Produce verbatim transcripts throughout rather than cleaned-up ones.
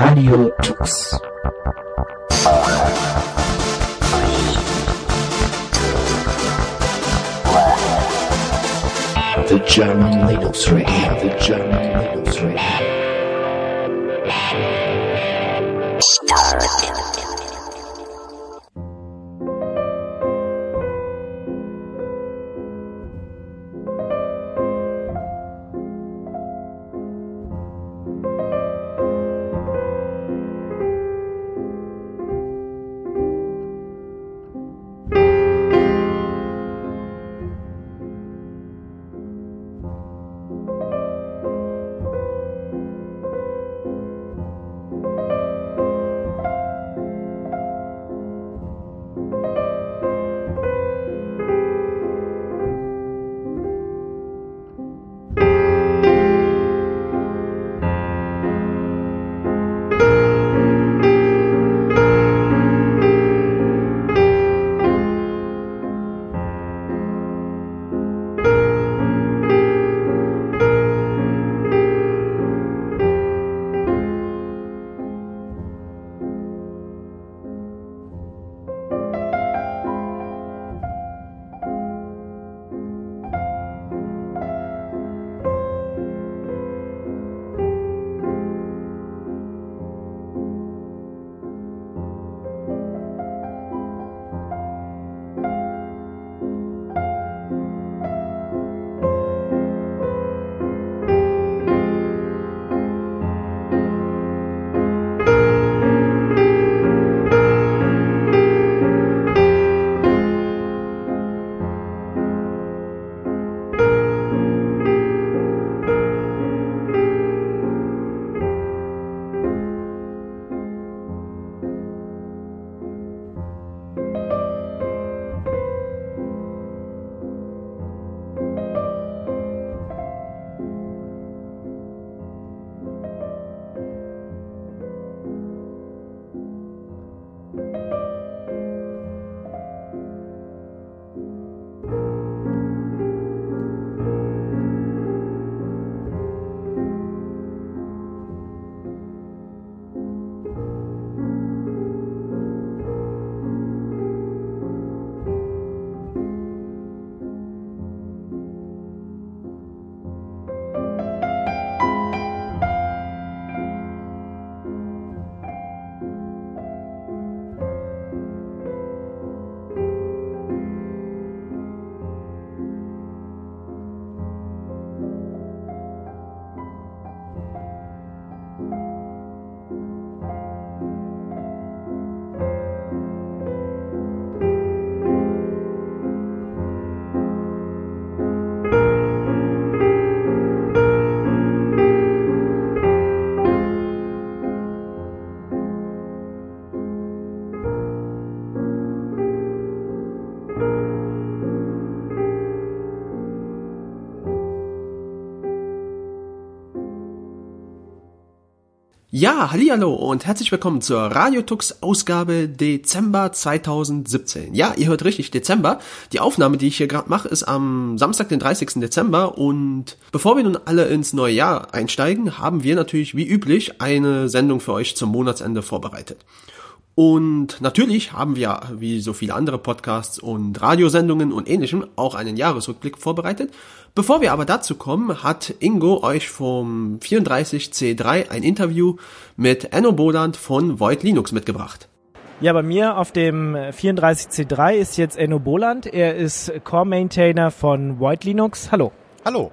Radio Tux. The German Linux Radio, the German Linux Radio. Ja, hallihallo und herzlich willkommen zur Radio Tux Ausgabe Dezember zweitausendsiebzehn. Ja, ihr hört richtig, Dezember. Die Aufnahme, die ich hier gerade mache, ist am Samstag, den dreißigsten Dezember, und bevor wir nun alle ins neue Jahr einsteigen, haben wir natürlich wie üblich eine Sendung für euch zum Monatsende vorbereitet. Und natürlich haben wir, wie so viele andere Podcasts und Radiosendungen und Ähnlichem, auch einen Jahresrückblick vorbereitet. Bevor wir aber dazu kommen, hat Ingo euch vom vierunddreißig C drei ein Interview mit Enno Boland von Void Linux mitgebracht. Ja, bei mir auf dem vierunddreißig C drei ist jetzt Enno Boland. Er ist Core-Maintainer von Void Linux. Hallo. Hallo.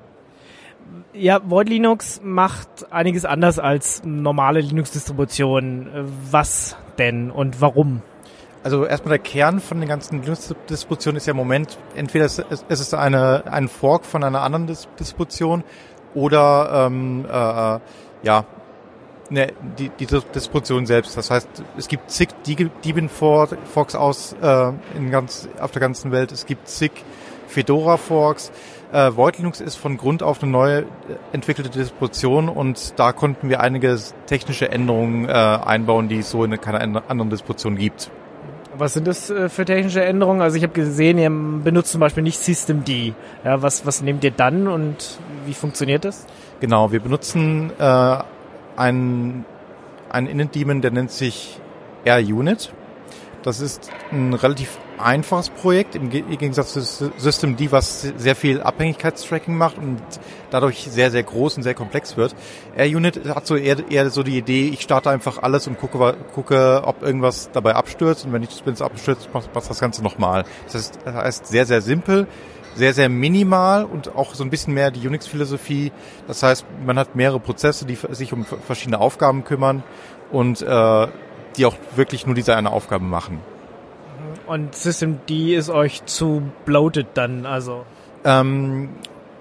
Ja, Void Linux macht einiges anders als normale Linux-Distributionen. Was denn und warum? Also erstmal der Kern von den ganzen Linux-Distributionen ist ja im Moment, entweder es ist eine, ein Fork von einer anderen Dis- Distribution oder ähm, äh, ja, ne, die, die Distribution selbst. Das heißt, es gibt zig Debian-Forks aus äh, in ganz, auf der ganzen Welt. Es gibt zig Fedora-Forks. Äh, Void Linux ist von Grund auf eine neu entwickelte Distribution und da konnten wir einige technische Änderungen äh, einbauen, die es so in keiner anderen Distribution gibt. Was sind das äh, für technische Änderungen? Also ich habe gesehen, ihr benutzt zum Beispiel nicht Systemd. Ja, was, was nehmt ihr dann und wie funktioniert das? Genau, wir benutzen äh, ein einen Init-Daemon, der nennt sich R-Unit. Das ist ein relativ einfaches Projekt im Gegensatz zu Systemd, was sehr viel Abhängigkeitstracking macht und dadurch sehr, sehr groß und sehr komplex wird. R-Unit hat so eher, eher so die Idee, ich starte einfach alles und gucke, gucke, ob irgendwas dabei abstürzt, und wenn ich es abstürzt, macht das Ganze nochmal. Das heißt, das heißt sehr, sehr simpel, sehr, sehr minimal und auch so ein bisschen mehr die Unix-Philosophie. Das heißt, man hat mehrere Prozesse, die sich um verschiedene Aufgaben kümmern und äh, die auch wirklich nur diese eine Aufgabe machen. Und Systemd ist euch zu bloated dann, also? Ähm,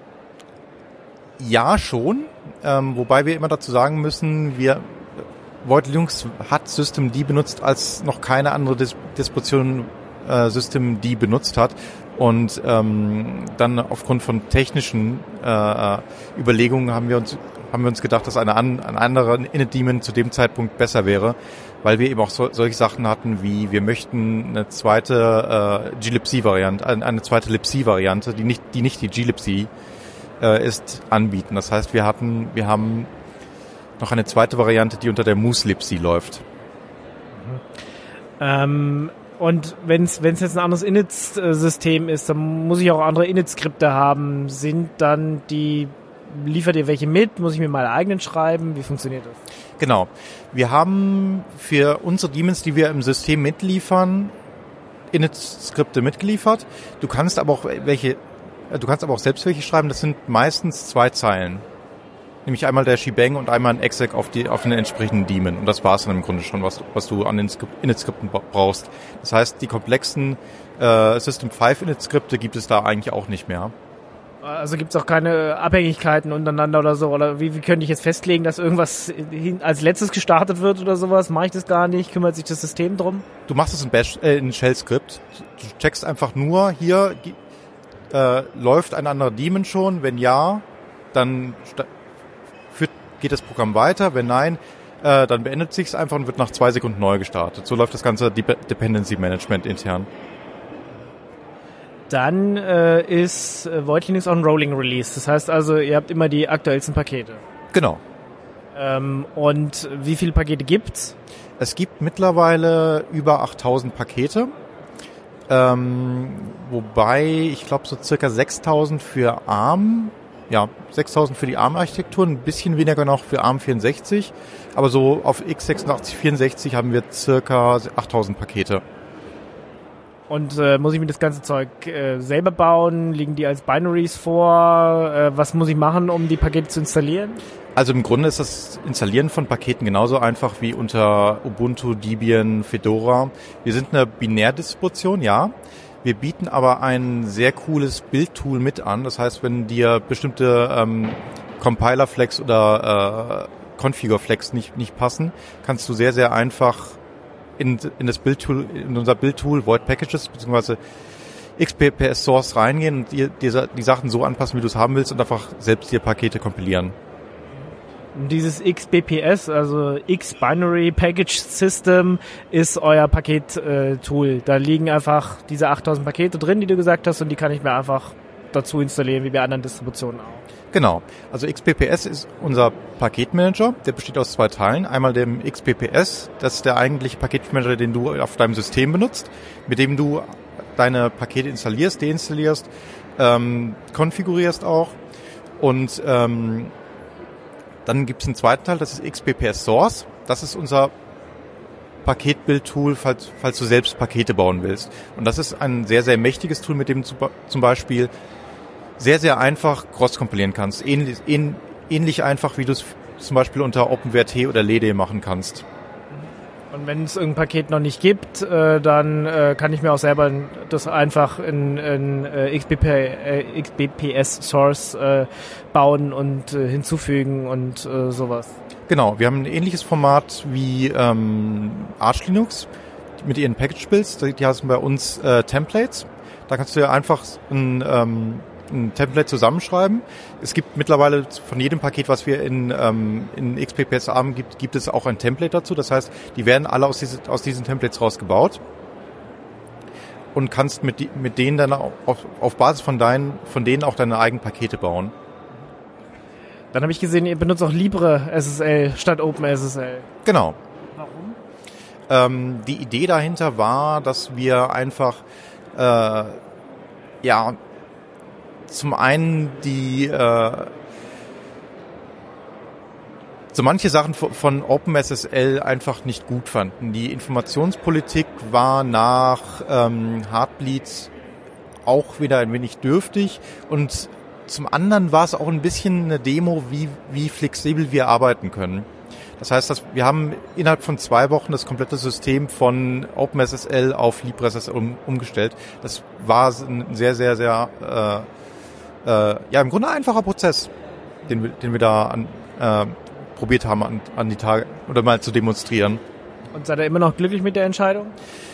ja, schon. Ähm, wobei wir immer dazu sagen müssen, wir Void Linux hat Systemd benutzt, als noch keine andere Dis- Distribution äh, Systemd benutzt hat. Und ähm, dann aufgrund von technischen äh, Überlegungen haben wir uns haben wir uns gedacht, dass eine, an, eine andere Init-Daemon zu dem Zeitpunkt besser wäre, weil wir eben auch so, solche Sachen hatten, wie wir möchten eine zweite äh, glibc-Variante, eine, eine zweite libc-Variante, die nicht die nicht die glibc äh, ist, anbieten. Das heißt, wir hatten wir haben noch eine zweite Variante, die unter der moose-libc läuft. Mhm. Ähm Und wenn es wenn es jetzt ein anderes Init-System ist, dann muss ich auch andere Init-Skripte haben. Sind dann die, liefert ihr welche mit? Muss ich mir meine eigenen schreiben? Wie funktioniert das? Genau. Wir haben für unsere Daemons, die wir im System mitliefern, Init-Skripte mitgeliefert. Du kannst aber auch welche, du kannst aber auch selbst welche schreiben. Das sind meistens zwei Zeilen. Nämlich einmal der Shebang und einmal ein exec auf die auf den entsprechenden Daemon. Und das war's dann im Grunde schon, was, was du an den Init-Skripten brauchst. Das heißt, die komplexen äh, System fünf Init-Skripte gibt es da eigentlich auch nicht mehr. Also gibt es auch keine Abhängigkeiten untereinander oder so? Oder wie, wie könnte ich jetzt festlegen, dass irgendwas hin, als letztes gestartet wird oder sowas? Mache ich das gar nicht? Kümmert sich das System drum? Du machst es in Bash, äh, in Shell-Skript. Du checkst einfach nur, hier äh, läuft ein anderer Daemon schon. Wenn ja, dann sta- führt, geht das Programm weiter. Wenn nein, äh, dann beendet sich's einfach und wird nach zwei Sekunden neu gestartet. So läuft das ganze Dep- Dependency Management intern. Dann äh, ist äh, Void Linux auch ein Rolling Release. Das heißt also, ihr habt immer die aktuellsten Pakete. Genau. Ähm, und wie viele Pakete gibt's? Es gibt mittlerweile über achttausend Pakete, ähm, wobei ich glaube so circa sechstausend für ARM, ja sechstausend für die ARM-Architektur, ein bisschen weniger noch für ARM vierundsechzig, aber so auf x sechsundachtzig vierundsechzig haben wir circa achttausend Pakete. Und äh, muss ich mir das ganze Zeug äh, selber bauen? Liegen die als Binaries vor? Äh, was muss ich machen, um die Pakete zu installieren? Also im Grunde ist das Installieren von Paketen genauso einfach wie unter Ubuntu, Debian, Fedora. Wir sind eine Binärdistribution, ja. Wir bieten aber ein sehr cooles Build-Tool mit an. Das heißt, wenn dir bestimmte ähm, Compiler-Flags oder äh, Configure-Flags nicht, nicht passen, kannst du sehr, sehr einfach in, in das Build-Tool, in unser Build-Tool Void Packages bzw. X P P S Source reingehen und dir, dir die Sachen so anpassen, wie du es haben willst und einfach selbst dir Pakete kompilieren. Dieses X B P S, also X Binary Package System, ist euer Paket-Tool. Äh, da liegen einfach diese achttausend Pakete drin, die du gesagt hast, und die kann ich mir einfach dazu installieren, wie bei anderen Distributionen auch. Genau. Also X P P S ist unser Paketmanager. Der besteht aus zwei Teilen. Einmal dem X P P S. Das ist der eigentliche Paketmanager, den du auf deinem System benutzt, mit dem du deine Pakete installierst, deinstallierst, ähm, konfigurierst auch. Und ähm, dann gibt es einen zweiten Teil, das ist X P P S Source. Das ist unser Paketbuild-Tool, falls, falls du selbst Pakete bauen willst. Und das ist ein sehr, sehr mächtiges Tool, mit dem du zum Beispiel sehr, sehr einfach cross-kompilieren kannst. Ähnlich, ähn, ähnlich einfach, wie du es zum Beispiel unter OpenWrt oder L E D machen kannst. Und wenn es irgendein Paket noch nicht gibt, äh, dann äh, kann ich mir auch selber das einfach in, in äh, X B P, äh, X B P S Source äh, bauen und äh, hinzufügen und äh, sowas. Genau, wir haben ein ähnliches Format wie ähm, Arch Linux mit ihren Package-Builds. Die heißen bei uns äh, Templates. Da kannst du ja einfach ein ähm, ein Template zusammenschreiben. Es gibt mittlerweile von jedem Paket, was wir in, ähm, in X P P S haben, gibt, gibt es auch ein Template dazu. Das heißt, die werden alle aus, diese, aus diesen Templates rausgebaut und kannst mit, die, mit denen dann auf, auf Basis von, deinen, von denen auch deine eigenen Pakete bauen. Dann habe ich gesehen, ihr benutzt auch LibreSSL statt OpenSSL. Genau. Warum? Ähm, die Idee dahinter war, dass wir einfach äh, ja zum einen die äh, so manche Sachen von OpenSSL einfach nicht gut fanden. Die Informationspolitik war nach ähm, Heartbleed auch wieder ein wenig dürftig und zum anderen war es auch ein bisschen eine Demo, wie, wie flexibel wir arbeiten können. Das heißt, dass wir haben innerhalb von zwei Wochen das komplette System von OpenSSL auf LibreSSL um, umgestellt. Das war ein sehr, sehr, sehr, äh, äh, ja, im Grunde einfacher Prozess, den wir, den wir da an, äh, probiert haben, an, an die Tage oder mal zu demonstrieren. Und seid ihr immer noch glücklich mit der Entscheidung?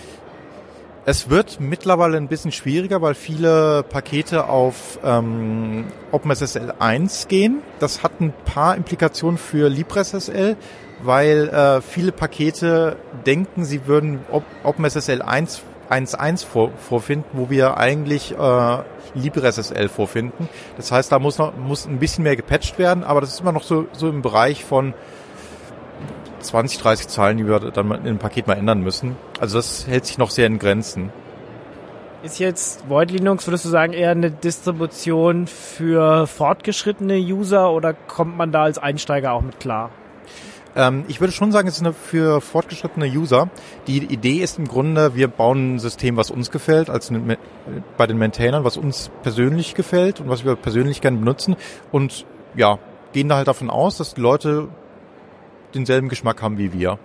Es wird mittlerweile ein bisschen schwieriger, weil viele Pakete auf ähm, OpenSSL eins gehen. Das hat ein paar Implikationen für LibreSSL, weil äh, viele Pakete denken, sie würden Op- OpenSSL eins Punkt eins vor, vorfinden, wo wir eigentlich äh, LibreSSL vorfinden. Das heißt, da muss noch muss ein bisschen mehr gepatcht werden, aber das ist immer noch so, so im Bereich von zwanzig, dreißig Zeilen, die wir dann in dem Paket mal ändern müssen. Also das hält sich noch sehr in Grenzen. Ist jetzt Void Linux, würdest du sagen, eher eine Distribution für fortgeschrittene User oder kommt man da als Einsteiger auch mit klar? Ähm, ich würde schon sagen, es ist eine für fortgeschrittene User. Die Idee ist im Grunde, wir bauen ein System, was uns gefällt, als bei den Maintainern, was uns persönlich gefällt und was wir persönlich gerne benutzen und ja, gehen da halt davon aus, dass die Leute denselben Geschmack haben wie wir.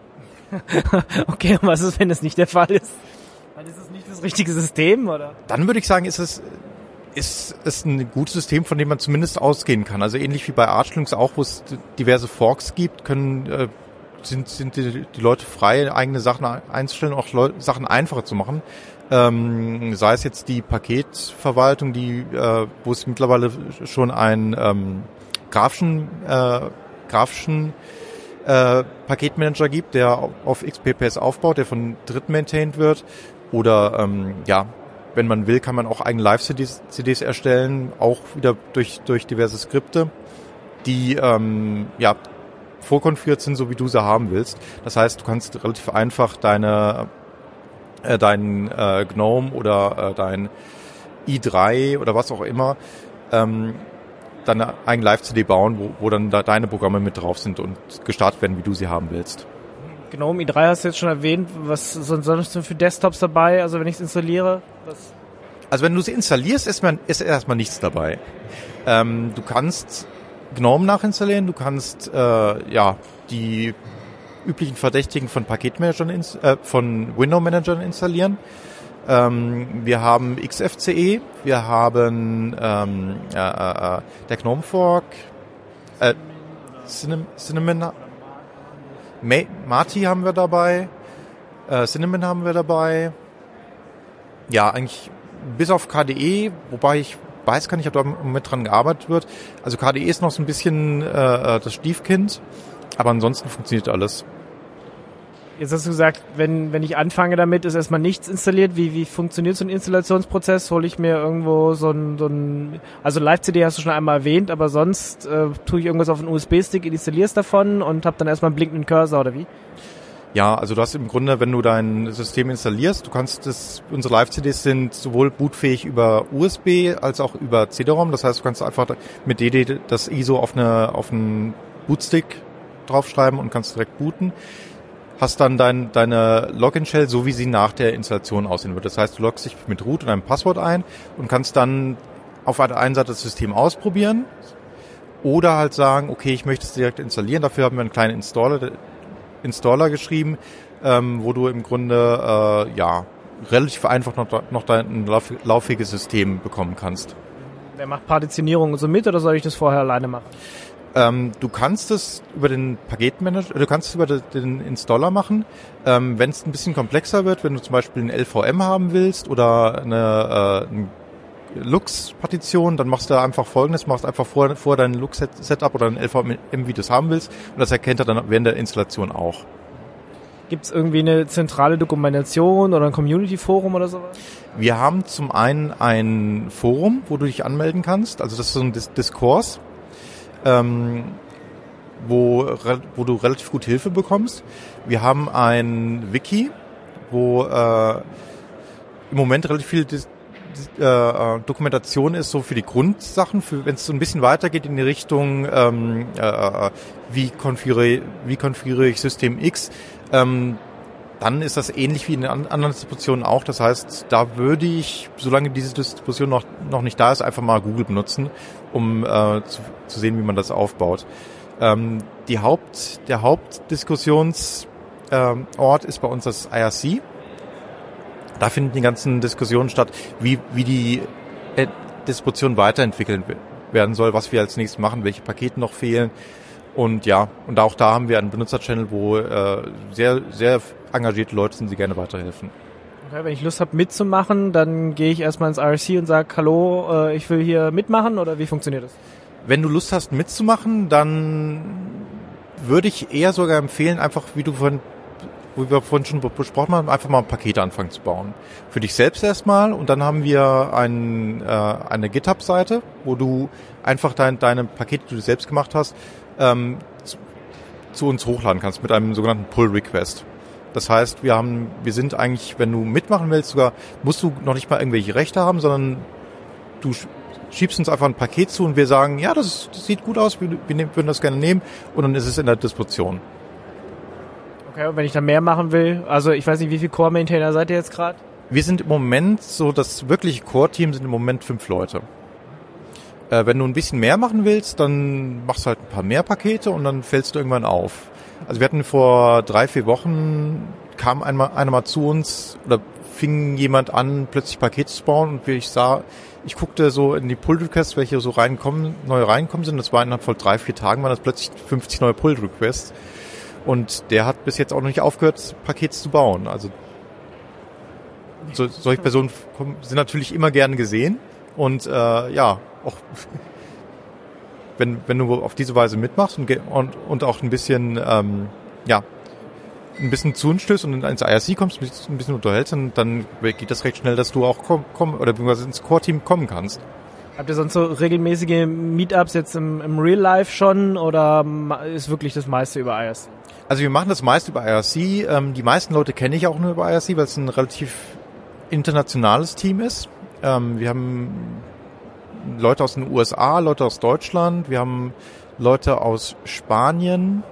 Okay, und was ist, wenn das nicht der Fall ist? Dann ist es nicht das richtige System, oder? Dann würde ich sagen, ist es ist es ein gutes System, von dem man zumindest ausgehen kann. Also ähnlich wie bei Arch Linux auch, wo es diverse Forks gibt, können äh, sind sind die, die Leute frei, eigene Sachen einzustellen, auch Leu- Sachen einfacher zu machen. Ähm, sei es jetzt die Paketverwaltung, die äh, wo es mittlerweile schon einen ähm, grafischen äh, grafischen äh, Paketmanager gibt, der auf X P P S aufbaut, der von Dritten maintained wird. Oder ähm, ja, wenn man will, kann man auch eigene Live-C Ds, C Ds erstellen, auch wieder durch durch diverse Skripte, die ähm, ja vorkonfiguriert sind, so wie du sie haben willst. Das heißt, du kannst relativ einfach deine äh, deinen äh, GNOME oder äh, dein i drei oder was auch immer ähm, deine eigene Live-C D bauen, wo, wo dann da deine Programme mit drauf sind und gestartet werden, wie du sie haben willst. GNOME i drei hast du jetzt schon erwähnt. Was sind sonst für Desktops dabei? Also wenn ich es installiere? Was? Also wenn du sie installierst, ist, man, ist erstmal nichts dabei. Ähm, du kannst GNOME nachinstallieren, du kannst äh, ja die üblichen Verdächtigen von Paketmanagern, ins, äh, von Window-Managern installieren. Ähm, wir haben X F C E, wir haben ähm, äh, äh, der GNOME Fork, äh, Cinnamon, Cinnamon Ma- Mati haben wir dabei, äh, Cinnamon haben wir dabei. Ja, eigentlich bis auf K D E, wobei ich weiß gar nicht, ob da mit dran gearbeitet wird. Also K D E ist noch so ein bisschen äh, das Stiefkind, aber ansonsten funktioniert alles. Jetzt hast du gesagt, wenn wenn ich anfange damit, ist erstmal nichts installiert. Wie wie funktioniert so ein Installationsprozess? Hole ich mir irgendwo so ein, so ein also Live-C D hast du schon einmal erwähnt, aber sonst äh, tue ich irgendwas auf einen U S B-Stick, installierst davon und habe dann erstmal einen blinkenden Cursor, oder wie? Ja, also du hast im Grunde, wenn du dein System installierst, du kannst das, unsere Live-C Ds sind sowohl bootfähig über U S B als auch über C D-ROM. Das heißt, du kannst einfach mit D D das I S O auf eine auf einen Bootstick draufschreiben und kannst direkt booten. Hast dann dein, deine Login-Shell, so wie sie nach der Installation aussehen wird. Das heißt, du loggst dich mit Root und einem Passwort ein und kannst dann auf der einen Seite das System ausprobieren oder halt sagen, okay, ich möchte es direkt installieren. Dafür haben wir einen kleinen Installer, Installer geschrieben, ähm, wo du im Grunde äh, ja relativ einfach noch, noch dein lauf, lauffähiges System bekommen kannst. Wer macht Partitionierung und so mit oder soll ich das vorher alleine machen? Ähm, du kannst es über den Paketmanager, du kannst es über den Installer machen. Ähm, wenn es ein bisschen komplexer wird, wenn du zum Beispiel ein L V M haben willst oder eine, äh, eine Lux-Partition, dann machst du einfach Folgendes, machst einfach vor, vor dein Lux-Setup oder ein L V M, wie du es haben willst, und das erkennt er dann während der Installation auch. Gibt es irgendwie eine zentrale Dokumentation oder ein Community-Forum oder sowas? Wir haben zum einen ein Forum, wo du dich anmelden kannst, also das ist so ein Dis- Diskurs. ähm, wo, wo du relativ gut Hilfe bekommst. Wir haben ein Wiki, wo äh, im Moment relativ viel Dis- Äh, Dokumentation ist so für die Grundsachen, für wenn es so ein bisschen weitergeht in die Richtung, ähm, äh, wie konfiguriere wie konfiguriere ich System X, ähm, dann ist das ähnlich wie in den anderen Distributionen auch. Das heißt, da würde ich, solange diese Distribution noch noch nicht da ist, einfach mal Google benutzen, um äh, zu, zu sehen, wie man das aufbaut. Ähm, die Haupt, der Hauptdiskussionsort ähm, ist bei uns das I R C. Da finden die ganzen Diskussionen statt, wie, wie die äh, Distribution weiterentwickelt werden soll, was wir als nächstes machen, welche Pakete noch fehlen. Und ja, und auch da haben wir einen Benutzerchannel, wo äh, sehr, sehr engagierte Leute sind, die gerne weiterhelfen. Okay, wenn ich Lust habe mitzumachen, dann gehe ich erstmal ins I R C und sage, hallo, äh, ich will hier mitmachen, oder wie funktioniert das? Wenn du Lust hast mitzumachen, dann würde ich eher sogar empfehlen, einfach wie du vorhin wo wir vorhin schon besprochen haben, einfach mal Pakete anfangen zu bauen. Für dich selbst erstmal, und dann haben wir ein, äh, eine GitHub-Seite, wo du einfach dein, deine Pakete, die du selbst gemacht hast, ähm, zu, zu uns hochladen kannst mit einem sogenannten Pull-Request. Das heißt, wir haben, wir sind eigentlich, wenn du mitmachen willst, sogar musst du noch nicht mal irgendwelche Rechte haben, sondern du schiebst uns einfach ein Paket zu und wir sagen, ja, das, das sieht gut aus, wir, wir würden das gerne nehmen, und dann ist es in der Distribution. Okay, und wenn ich da mehr machen will, also ich weiß nicht, wie viel Core-Maintainer seid ihr jetzt gerade? Wir sind im Moment so, das wirkliche Core-Team sind im Moment fünf Leute. Äh, wenn du ein bisschen mehr machen willst, dann machst du halt ein paar mehr Pakete und dann fällst du irgendwann auf. Also wir hatten vor drei, vier Wochen, kam einmal, einer mal zu uns, oder fing jemand an, plötzlich Pakete zu bauen, und ich sah, ich guckte so in die Pull-Requests, welche so reinkommen, neu reinkommen sind. Das war innerhalb von drei, vier Tagen, waren das plötzlich fünfzig neue Pull-Requests. Und der hat bis jetzt auch noch nicht aufgehört, Pakete zu bauen. Also so, solche Personen sind natürlich immer gerne gesehen. Und äh, ja, auch wenn wenn du auf diese Weise mitmachst und und, und auch ein bisschen ähm, ja ein bisschen zu uns stößt und ins I R C kommst, ein bisschen unterhältst, dann, dann geht das recht schnell, dass du auch komm, komm, oder beziehungsweise ins Core-Team kommen kannst. Habt ihr sonst so regelmäßige Meetups jetzt im, im Real Life schon, oder ist wirklich das meiste über I R C? Also wir machen das meiste über I R C. Ähm, die meisten Leute kenne ich auch nur über I R C, weil es ein relativ internationales Team ist. Ähm, wir haben Leute aus den U S A, Leute aus Deutschland, wir haben Leute aus Spanien.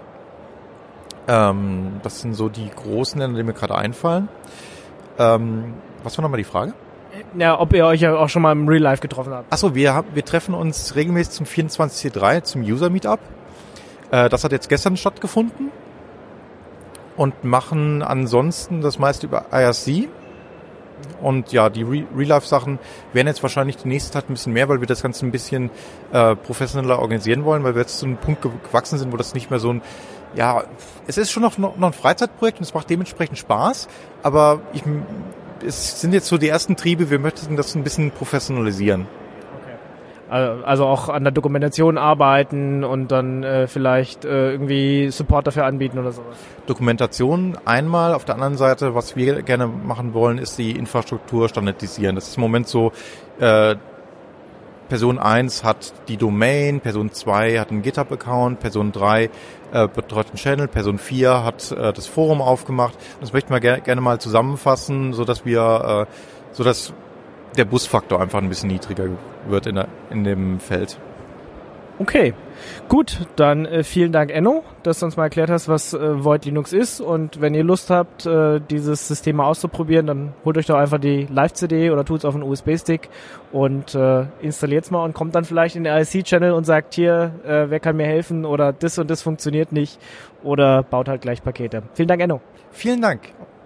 Ähm, das sind so die großen Länder, die mir gerade einfallen. Ähm, was war nochmal die Frage? Ja, ob ihr euch ja auch schon mal im Real Life getroffen habt. Achso, wir, haben, wir treffen uns regelmäßig zum vierundzwanzig C drei, zum User Meetup. Äh, das hat jetzt gestern stattgefunden. Und machen ansonsten das meiste über I R C. Und ja, die Re- Real-Life-Sachen werden jetzt wahrscheinlich die nächste Zeit ein bisschen mehr, weil wir das Ganze ein bisschen äh, professioneller organisieren wollen, weil wir jetzt zu einem Punkt gewachsen sind, wo das nicht mehr so ein, ja, es ist schon noch, noch ein Freizeitprojekt und es macht dementsprechend Spaß, aber ich, es sind jetzt so die ersten Triebe, wir möchten das ein bisschen professionalisieren. Also auch an der Dokumentation arbeiten und dann äh, vielleicht äh, irgendwie Support dafür anbieten oder sowas. Dokumentation einmal, auf der anderen Seite, was wir gerne machen wollen, ist die Infrastruktur standardisieren. Das ist im Moment so, äh, Person eins hat die Domain, Person zwei hat einen GitHub-Account, Person drei äh, betreut den Channel, Person vier hat äh, das Forum aufgemacht. Das möchten wir ger- gerne mal zusammenfassen, so dass wir, äh, so dass der Busfaktor einfach ein bisschen niedriger wird in, der, in dem Feld. Okay, gut, dann äh, vielen Dank, Enno, dass du uns mal erklärt hast, was äh, Void Linux ist, und wenn ihr Lust habt, äh, dieses System mal auszuprobieren, dann holt euch doch einfach die Live-C D oder tut's auf einen U S B-Stick und äh, installiert's mal und kommt dann vielleicht in den I R C-Channel und sagt, hier, äh, wer kann mir helfen, oder das und das funktioniert nicht, oder baut halt gleich Pakete. Vielen Dank, Enno. Vielen Dank.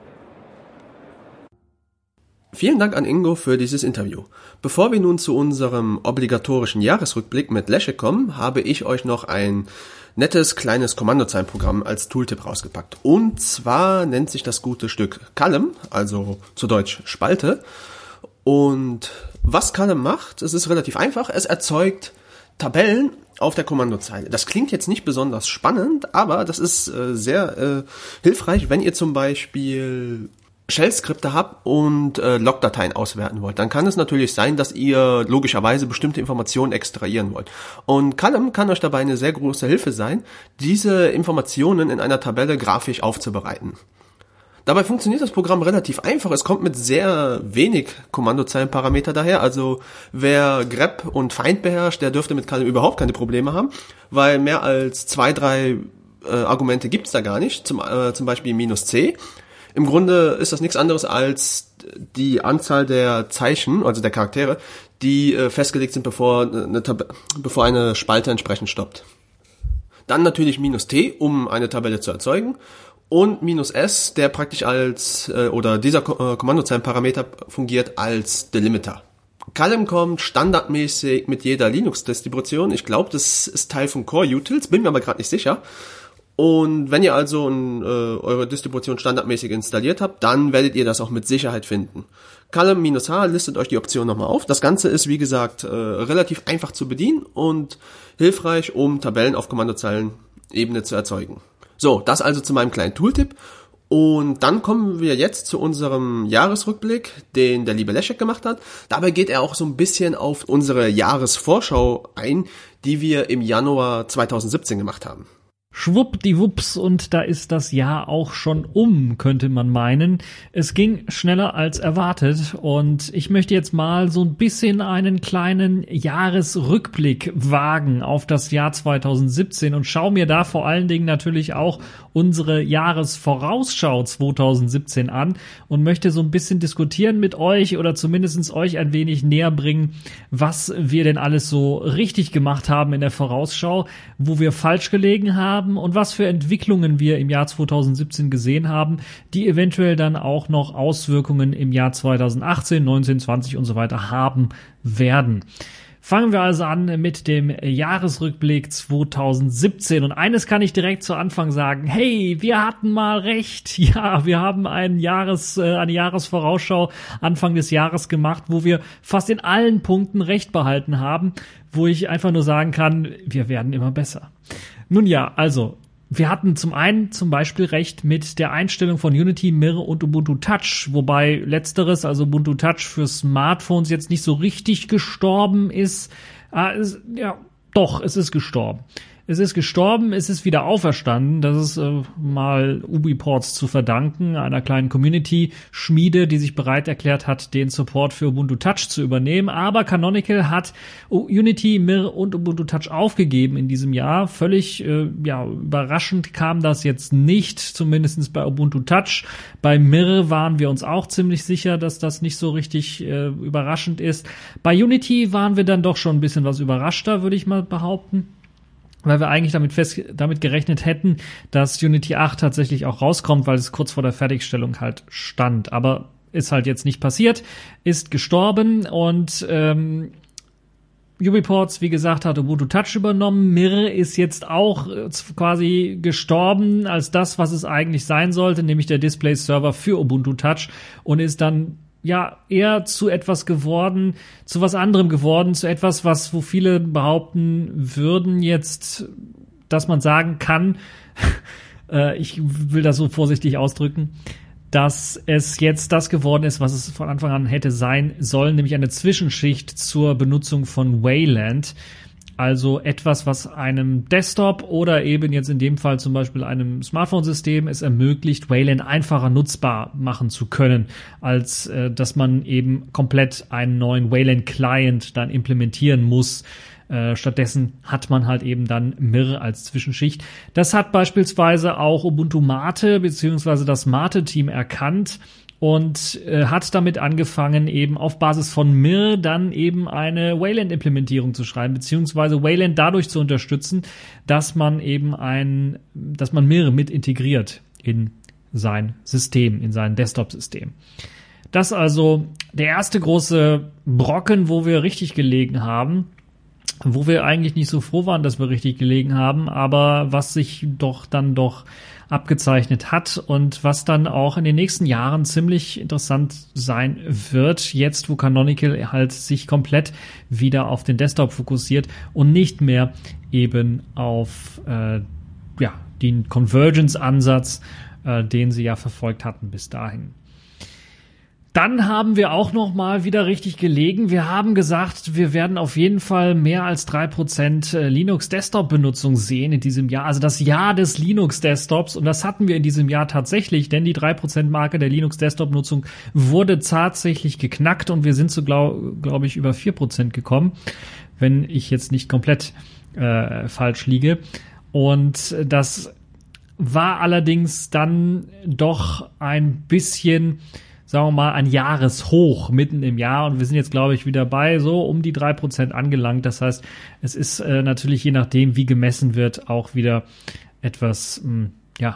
Vielen Dank an Ingo für dieses Interview. Bevor wir nun zu unserem obligatorischen Jahresrückblick mit Leszek kommen, habe ich euch noch ein nettes kleines Kommandozeilenprogramm als Tooltip rausgepackt. Und zwar nennt sich das gute Stück Column, also zu Deutsch Spalte. Und was Column macht, es ist relativ einfach, es erzeugt Tabellen auf der Kommandozeile. Das klingt jetzt nicht besonders spannend, aber das ist äh, sehr äh, hilfreich, wenn ihr zum Beispiel Shell-Skripte habt und äh, Logdateien auswerten wollt, dann kann es natürlich sein, dass ihr logischerweise bestimmte Informationen extrahieren wollt. Und Callum kann euch dabei eine sehr große Hilfe sein, diese Informationen in einer Tabelle grafisch aufzubereiten. Dabei funktioniert das Programm relativ einfach. Es kommt mit sehr wenig Kommandozeilenparameter daher. Also wer grep und Find beherrscht, der dürfte mit Callum überhaupt keine Probleme haben, weil mehr als zwei, drei äh, Argumente gibt's da gar nicht. Zum, äh, zum Beispiel minus C. Im Grunde ist das nichts anderes als die Anzahl der Zeichen, also der Charaktere, die äh, festgelegt sind, bevor eine, Tab- bevor eine Spalte entsprechend stoppt. Dann natürlich minus T, um eine Tabelle zu erzeugen. Und minus S, der praktisch als, äh, oder dieser Ko- äh, Kommandozeilenparameter fungiert als Delimiter. Callum kommt standardmäßig mit jeder Linux-Distribution. Ich glaube, das ist Teil von Core-Utils, bin mir aber gerade nicht sicher. Und wenn ihr also ein, äh, eure Distribution standardmäßig installiert habt, dann werdet ihr das auch mit Sicherheit finden. Callum-H listet euch die Option nochmal auf. Das Ganze ist, wie gesagt, äh, relativ einfach zu bedienen und hilfreich, um Tabellen auf Kommandozeilenebene zu erzeugen. So, das also zu meinem kleinen Tooltip. Und dann kommen wir jetzt zu unserem Jahresrückblick, den der liebe Leszek gemacht hat. Dabei geht er auch so ein bisschen auf unsere Jahresvorschau ein, die wir im Januar zweitausendsiebzehn gemacht haben. Schwuppdiwupps, und da ist das Jahr auch schon um, könnte man meinen. Es ging schneller als erwartet und ich möchte jetzt mal so ein bisschen einen kleinen Jahresrückblick wagen auf das Jahr zweitausendsiebzehn und schaue mir da vor allen Dingen natürlich auch unsere Jahresvorausschau zweitausendsiebzehn an und möchte so ein bisschen diskutieren mit euch oder zumindest euch ein wenig näher bringen, was wir denn alles so richtig gemacht haben in der Vorausschau, wo wir falsch gelegen haben und was für Entwicklungen wir im Jahr zweitausendsiebzehn gesehen haben, die eventuell dann auch noch Auswirkungen im Jahr zweitausendachtzehn, neunzehn, zwanzig und so weiter haben werden. Fangen wir also an mit dem Jahresrückblick zweitausendsiebzehn. Und eines kann ich direkt zu Anfang sagen. Hey, wir hatten mal recht. Ja, wir haben einen Jahres, äh, eine Jahresvorausschau Anfang des Jahres gemacht, wo wir fast in allen Punkten recht behalten haben, wo ich einfach nur sagen kann, wir werden immer besser. Nun ja, also, wir hatten zum einen zum Beispiel recht mit der Einstellung von Unity, Mir und Ubuntu Touch, wobei letzteres, also Ubuntu Touch für Smartphones, jetzt nicht so richtig gestorben ist. Ah, es, ja, doch, es ist gestorben. Es ist gestorben, es ist wieder auferstanden. Das ist äh, mal Ubiports zu verdanken, einer kleinen Community-Schmiede, die sich bereit erklärt hat, den Support für Ubuntu Touch zu übernehmen. Aber Canonical hat Unity, Mir und Ubuntu Touch aufgegeben in diesem Jahr. Völlig äh, ja überraschend kam das jetzt nicht, zumindest bei Ubuntu Touch. Bei Mir waren wir uns auch ziemlich sicher, dass das nicht so richtig äh, überraschend ist. Bei Unity waren wir dann doch schon ein bisschen was überraschter, würde ich mal behaupten, weil wir eigentlich damit fest, damit gerechnet hätten, dass Unity acht tatsächlich auch rauskommt, weil es kurz vor der Fertigstellung halt stand. Aber ist halt jetzt nicht passiert, ist gestorben und ähm, Ubiports, wie gesagt, hat Ubuntu Touch übernommen. Mir ist jetzt auch quasi gestorben als das, was es eigentlich sein sollte, nämlich der Display-Server für Ubuntu Touch, und ist dann ja eher zu etwas geworden, zu was anderem geworden, zu etwas, was, wo viele behaupten würden jetzt, dass man sagen kann, äh, ich will das so vorsichtig ausdrücken, dass es jetzt das geworden ist, was es von Anfang an hätte sein sollen, nämlich eine Zwischenschicht zur Benutzung von Wayland. Also etwas, was einem Desktop oder eben jetzt in dem Fall zum Beispiel einem Smartphone-System es ermöglicht, Wayland einfacher nutzbar machen zu können, als äh, dass man eben komplett einen neuen Wayland-Client dann implementieren muss. Äh, stattdessen hat man halt eben dann Mir als Zwischenschicht. Das hat beispielsweise auch Ubuntu Mate bzw. das Mate-Team erkannt und äh, hat damit angefangen, eben auf Basis von Mir dann eben eine Wayland-Implementierung zu schreiben, beziehungsweise Wayland dadurch zu unterstützen, dass man eben ein, dass man Mir mit integriert in sein System, in sein Desktop-System. Das also der erste große Brocken, wo wir richtig gelegen haben, wo wir eigentlich nicht so froh waren, dass wir richtig gelegen haben, aber was sich doch dann doch abgezeichnet hat und was dann auch in den nächsten Jahren ziemlich interessant sein wird, jetzt wo Canonical halt sich komplett wieder auf den Desktop fokussiert und nicht mehr eben auf äh, ja den Convergence-Ansatz, äh, den sie ja verfolgt hatten bis dahin. Dann haben wir auch noch mal wieder richtig gelegen. Wir haben gesagt, wir werden auf jeden Fall mehr als drei Prozent Linux-Desktop-Benutzung sehen in diesem Jahr. Also das Jahr des Linux-Desktops. Und das hatten wir in diesem Jahr tatsächlich, denn die drei Prozent Marke der Linux-Desktop-Nutzung wurde tatsächlich geknackt. Und wir sind so, glaube glaub ich, über vier Prozent gekommen, wenn ich jetzt nicht komplett äh, falsch liege. Und das war allerdings dann doch ein bisschen, sagen wir mal, ein Jahreshoch mitten im Jahr, und wir sind jetzt, glaube ich, wieder bei so um die drei Prozent angelangt. Das heißt, es ist äh, natürlich, je nachdem, wie gemessen wird, auch wieder etwas, mh, ja,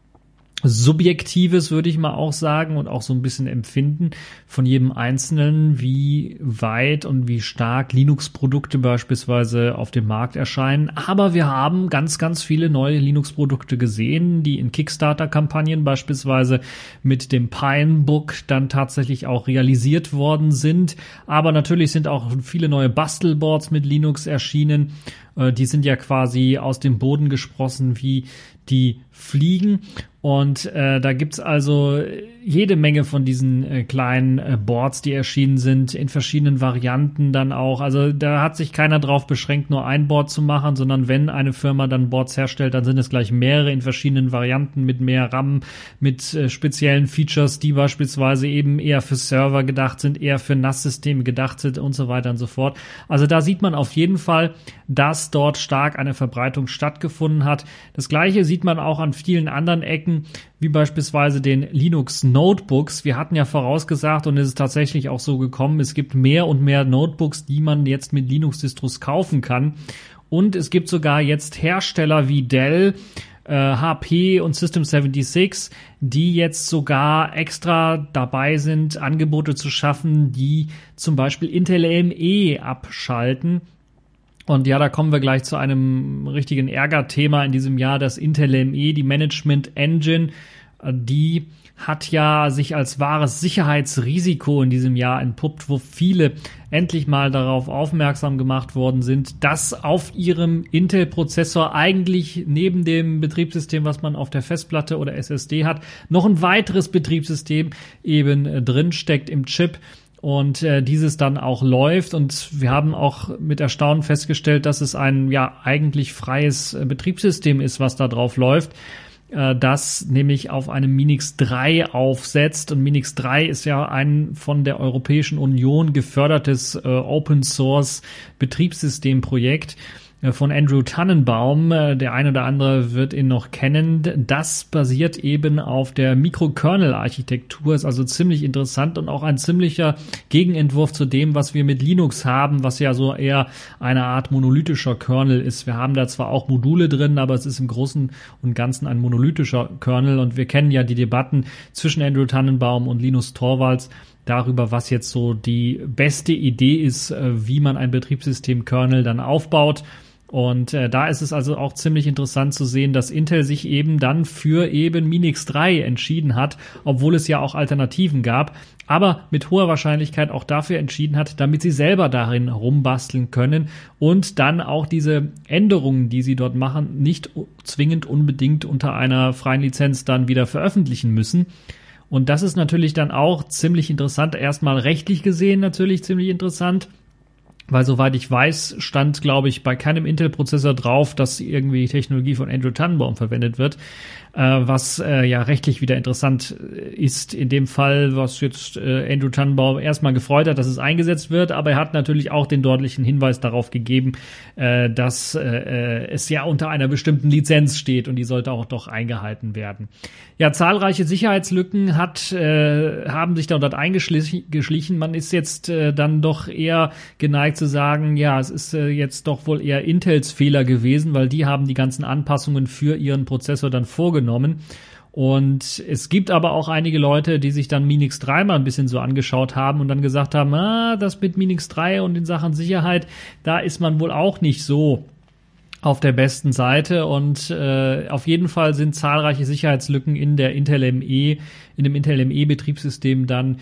Subjektives, würde ich mal auch sagen, und auch so ein bisschen Empfinden von jedem Einzelnen, wie weit und wie stark Linux-Produkte beispielsweise auf dem Markt erscheinen. Aber wir haben ganz, ganz viele neue Linux-Produkte gesehen, die in Kickstarter-Kampagnen beispielsweise mit dem Pinebook dann tatsächlich auch realisiert worden sind. Aber natürlich sind auch viele neue Bastelboards mit Linux erschienen. Die sind ja quasi aus dem Boden gesprossen wie die Fliegen. Und äh, da gibt's also jede Menge von diesen äh, kleinen äh, Boards, die erschienen sind, in verschiedenen Varianten dann auch. Also da hat sich keiner drauf beschränkt, nur ein Board zu machen, sondern wenn eine Firma dann Boards herstellt, dann sind es gleich mehrere in verschiedenen Varianten mit mehr RAM, mit äh, speziellen Features, die beispielsweise eben eher für Server gedacht sind, eher für N A S-Systeme gedacht sind und so weiter und so fort. Also da sieht man auf jeden Fall, dass dort stark eine Verbreitung stattgefunden hat. Das Gleiche sieht man auch an vielen anderen Ecken, wie beispielsweise den Linux Notebooks. Wir hatten ja vorausgesagt, und es ist tatsächlich auch so gekommen, es gibt mehr und mehr Notebooks, die man jetzt mit Linux-Distros kaufen kann. Und es gibt sogar jetzt Hersteller wie Dell, äh, H P und System sechsundsiebzig, die jetzt sogar extra dabei sind, Angebote zu schaffen, die zum Beispiel Intel A M E abschalten. Und ja, da kommen wir gleich zu einem richtigen Ärgerthema in diesem Jahr, das Intel A M E, die Management Engine, die hat ja sich als wahres Sicherheitsrisiko in diesem Jahr entpuppt, wo viele endlich mal darauf aufmerksam gemacht worden sind, dass auf ihrem Intel-Prozessor eigentlich neben dem Betriebssystem, was man auf der Festplatte oder S S D hat, noch ein weiteres Betriebssystem eben äh, drin steckt im Chip. Und äh, dieses dann auch läuft, und wir haben auch mit Erstaunen festgestellt, dass es ein ja eigentlich freies äh, Betriebssystem ist, was da drauf läuft, äh, das nämlich auf einem Minix drei aufsetzt. Und Minix drei ist ja ein von der Europäischen Union gefördertes äh, Open-Source-Betriebssystemprojekt von Andrew Tannenbaum. Der eine oder andere wird ihn noch kennen. Das basiert eben auf der Mikrokernel-Architektur, ist also ziemlich interessant und auch ein ziemlicher Gegenentwurf zu dem, was wir mit Linux haben, was ja so eher eine Art monolithischer Kernel ist. Wir haben da zwar auch Module drin, aber es ist im Großen und Ganzen ein monolithischer Kernel, und wir kennen ja die Debatten zwischen Andrew Tannenbaum und Linus Torvalds darüber, was jetzt so die beste Idee ist, wie man ein Betriebssystem-Kernel dann aufbaut. Und äh, da ist es also auch ziemlich interessant zu sehen, dass Intel sich eben dann für eben Minix drei entschieden hat, obwohl es ja auch Alternativen gab, aber mit hoher Wahrscheinlichkeit auch dafür entschieden hat, damit sie selber darin rumbasteln können und dann auch diese Änderungen, die sie dort machen, nicht zwingend unbedingt unter einer freien Lizenz dann wieder veröffentlichen müssen. Und das ist natürlich dann auch ziemlich interessant, erstmal rechtlich gesehen natürlich ziemlich interessant, weil soweit ich weiß, stand, glaube ich, bei keinem Intel-Prozessor drauf, dass irgendwie Technologie von Andrew Tannenbaum verwendet wird, äh, was äh, ja rechtlich wieder interessant ist in dem Fall, was jetzt äh, Andrew Tannenbaum erstmal gefreut hat, dass es eingesetzt wird, aber er hat natürlich auch den deutlichen Hinweis darauf gegeben, äh, dass äh, es ja unter einer bestimmten Lizenz steht, und die sollte auch doch eingehalten werden. Ja, zahlreiche Sicherheitslücken hat äh, haben sich da dort eingeschlichen. Man ist jetzt äh, dann doch eher geneigt zu sagen, ja, es ist äh, jetzt doch wohl eher Intels Fehler gewesen, weil die haben die ganzen Anpassungen für ihren Prozessor dann vorgenommen. Und es gibt aber auch einige Leute, die sich dann Minix drei mal ein bisschen so angeschaut haben und dann gesagt haben, ah, das mit Minix drei und in Sachen Sicherheit, da ist man wohl auch nicht so auf der besten Seite, und äh, auf jeden Fall sind zahlreiche Sicherheitslücken in der Intel A M E, in dem Intel A M E Betriebssystem dann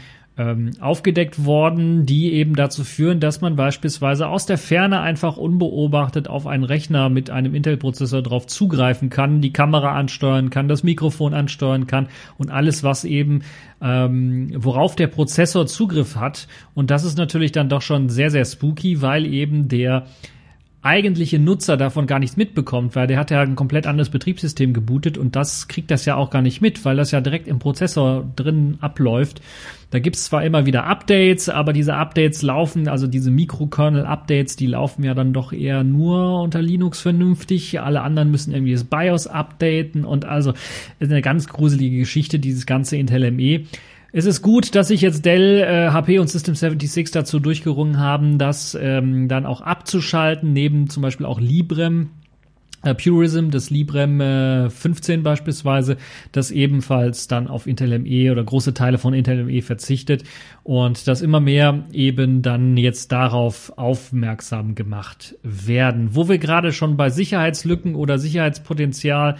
ähm, aufgedeckt worden, die eben dazu führen, dass man beispielsweise aus der Ferne einfach unbeobachtet auf einen Rechner mit einem Intel-Prozessor drauf zugreifen kann, die Kamera ansteuern kann, das Mikrofon ansteuern kann und alles, was eben ähm, worauf der Prozessor Zugriff hat. Und das ist natürlich dann doch schon sehr, sehr spooky, weil eben der eigentliche Nutzer davon gar nichts mitbekommt, weil der hat ja ein komplett anderes Betriebssystem gebootet und das kriegt das ja auch gar nicht mit, weil das ja direkt im Prozessor drin abläuft. Da gibt's zwar immer wieder Updates, aber diese Updates laufen, also diese Mikrokernel-Updates, die laufen ja dann doch eher nur unter Linux vernünftig. Alle anderen müssen irgendwie das BIOS updaten und also ist eine ganz gruselige Geschichte, dieses ganze Intel M E. Es ist gut, dass sich jetzt Dell, äh, H P und System sechsundsiebzig dazu durchgerungen haben, das ähm, dann auch abzuschalten, neben zum Beispiel auch Librem, äh, Purism, das Librem äh, fünfzehn beispielsweise, das ebenfalls dann auf Intel M E oder große Teile von Intel M E verzichtet und dass immer mehr eben dann jetzt darauf aufmerksam gemacht werden. Wo wir gerade schon bei Sicherheitslücken oder Sicherheitspotenzial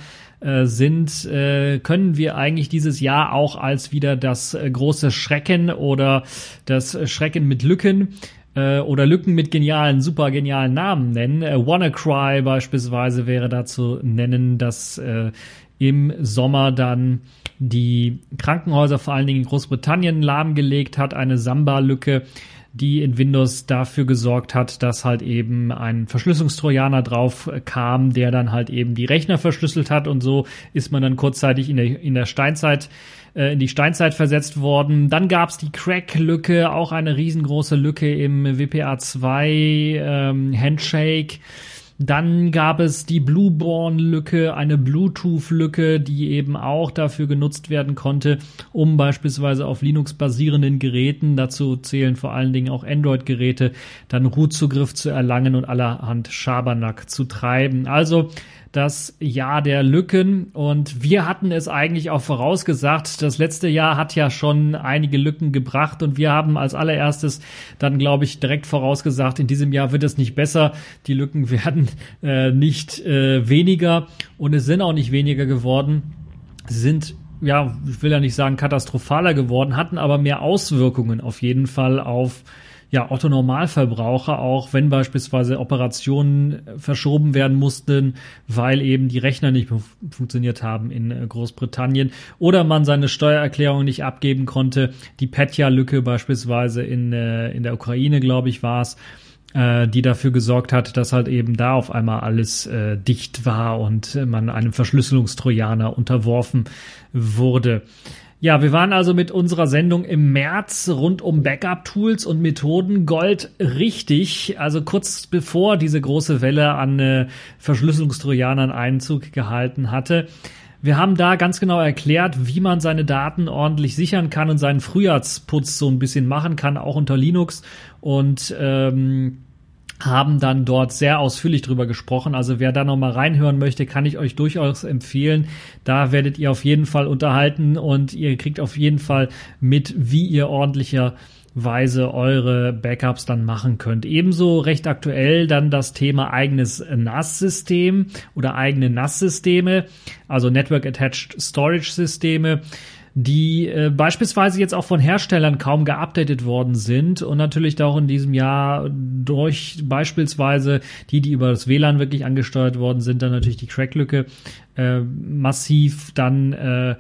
sind, äh, können wir eigentlich dieses Jahr auch als wieder das äh, große Schrecken oder das Schrecken mit Lücken äh, oder Lücken mit genialen, super genialen Namen nennen. Äh, WannaCry beispielsweise wäre da zu nennen, dass äh, im Sommer dann die Krankenhäuser vor allen Dingen in Großbritannien lahmgelegt hat, eine Samba-Lücke, die in Windows dafür gesorgt hat, dass halt eben ein Verschlüsselungstrojaner drauf kam, der dann halt eben die Rechner verschlüsselt hat und so ist man dann kurzzeitig in der, in der Steinzeit, äh, in die Steinzeit versetzt worden. Dann gab's die Crack-Lücke, auch eine riesengroße Lücke im W P A zwei ähm, Handshake. Dann gab es die Blueborn-Lücke, eine Bluetooth-Lücke, die eben auch dafür genutzt werden konnte, um beispielsweise auf Linux-basierenden Geräten, dazu zählen vor allen Dingen auch Android-Geräte, dann Root-Zugriff zu erlangen und allerhand Schabernack zu treiben. Also das Jahr der Lücken und wir hatten es eigentlich auch vorausgesagt. Das letzte Jahr hat ja schon einige Lücken gebracht und wir haben als allererstes dann, glaube ich, direkt vorausgesagt, in diesem Jahr wird es nicht besser. Die Lücken werden äh, nicht äh, weniger und es sind auch nicht weniger geworden. Sie sind, ja, ich will ja nicht sagen katastrophaler geworden, hatten aber mehr Auswirkungen auf jeden Fall auf ja, Otto-Normalverbraucher, auch wenn beispielsweise Operationen verschoben werden mussten, weil eben die Rechner nicht funktioniert haben in Großbritannien oder man seine Steuererklärung nicht abgeben konnte. Die Petya-Lücke beispielsweise in, in der Ukraine, glaube ich, war es, äh, die dafür gesorgt hat, dass halt eben da auf einmal alles äh, dicht war und man einem Verschlüsselungstrojaner unterworfen wurde. Ja, wir waren also mit unserer Sendung im März rund um Backup-Tools und Methoden Gold richtig, also kurz bevor diese große Welle an äh, Verschlüsselungstrojanern Einzug gehalten hatte. Wir haben da ganz genau erklärt, wie man seine Daten ordentlich sichern kann und seinen Frühjahrsputz so ein bisschen machen kann, auch unter Linux und ähm, haben dann dort sehr ausführlich drüber gesprochen. Also wer da nochmal reinhören möchte, kann ich euch durchaus empfehlen. Da werdet ihr auf jeden Fall unterhalten und ihr kriegt auf jeden Fall mit, wie ihr ordentlicherweise eure Backups dann machen könnt. Ebenso recht aktuell dann das Thema eigenes N A S-System oder eigene N A S-Systeme, also Network Attached Storage Systeme, die äh, beispielsweise jetzt auch von Herstellern kaum geupdatet worden sind und natürlich auch in diesem Jahr durch beispielsweise die, die über das W L A N wirklich angesteuert worden sind, dann natürlich die Crack-Lücke äh, massiv dann äh,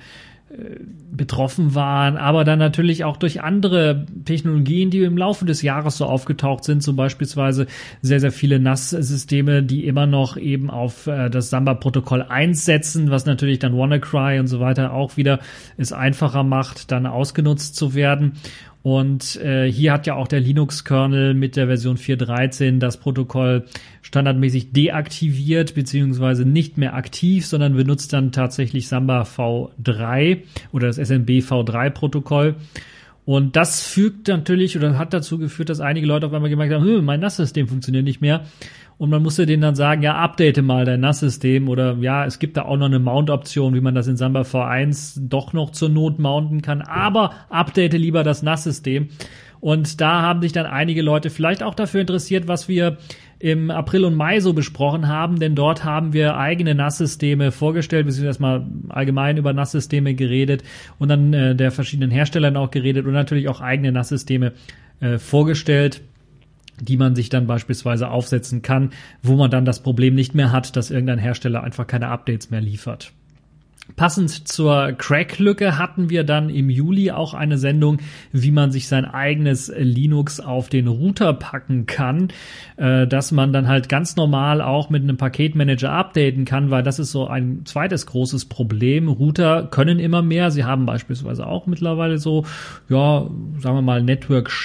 betroffen waren, aber dann natürlich auch durch andere Technologien, die im Laufe des Jahres so aufgetaucht sind, zum beispielsweise sehr, sehr viele N A S-Systeme, die immer noch eben auf äh, das Samba-Protokoll einsetzen, was natürlich dann WannaCry und so weiter auch wieder es einfacher macht, dann ausgenutzt zu werden. Und äh, hier hat ja auch der Linux-Kernel mit der Version vier Punkt dreizehn das Protokoll standardmäßig deaktiviert beziehungsweise nicht mehr aktiv, sondern benutzt dann tatsächlich Samba V drei oder das S M B V drei Protokoll. Und das fügt natürlich oder hat dazu geführt, dass einige Leute auf einmal gemerkt haben, hm, mein N A S-System funktioniert nicht mehr. Und man musste denen dann sagen, ja, update mal dein N A S-System oder ja, es gibt da auch noch eine Mount-Option, wie man das in Samba V eins doch noch zur Not mounten kann, aber update lieber das N A S-System. Und da haben sich dann einige Leute vielleicht auch dafür interessiert, was wir im April und Mai so besprochen haben, denn dort haben wir eigene N A S-Systeme vorgestellt, beziehungsweise erstmal allgemein über N A S-Systeme geredet und dann äh, der verschiedenen Herstellern auch geredet und natürlich auch eigene N A S-Systeme äh, vorgestellt, die man sich dann beispielsweise aufsetzen kann, wo man dann das Problem nicht mehr hat, dass irgendein Hersteller einfach keine Updates mehr liefert. Passend zur Crack-Lücke hatten wir dann im Juli auch eine Sendung, wie man sich sein eigenes Linux auf den Router packen kann, äh, dass man dann halt ganz normal auch mit einem Paketmanager updaten kann, weil das ist so ein zweites großes Problem. Router können immer mehr. Sie haben beispielsweise auch mittlerweile so, ja, sagen wir mal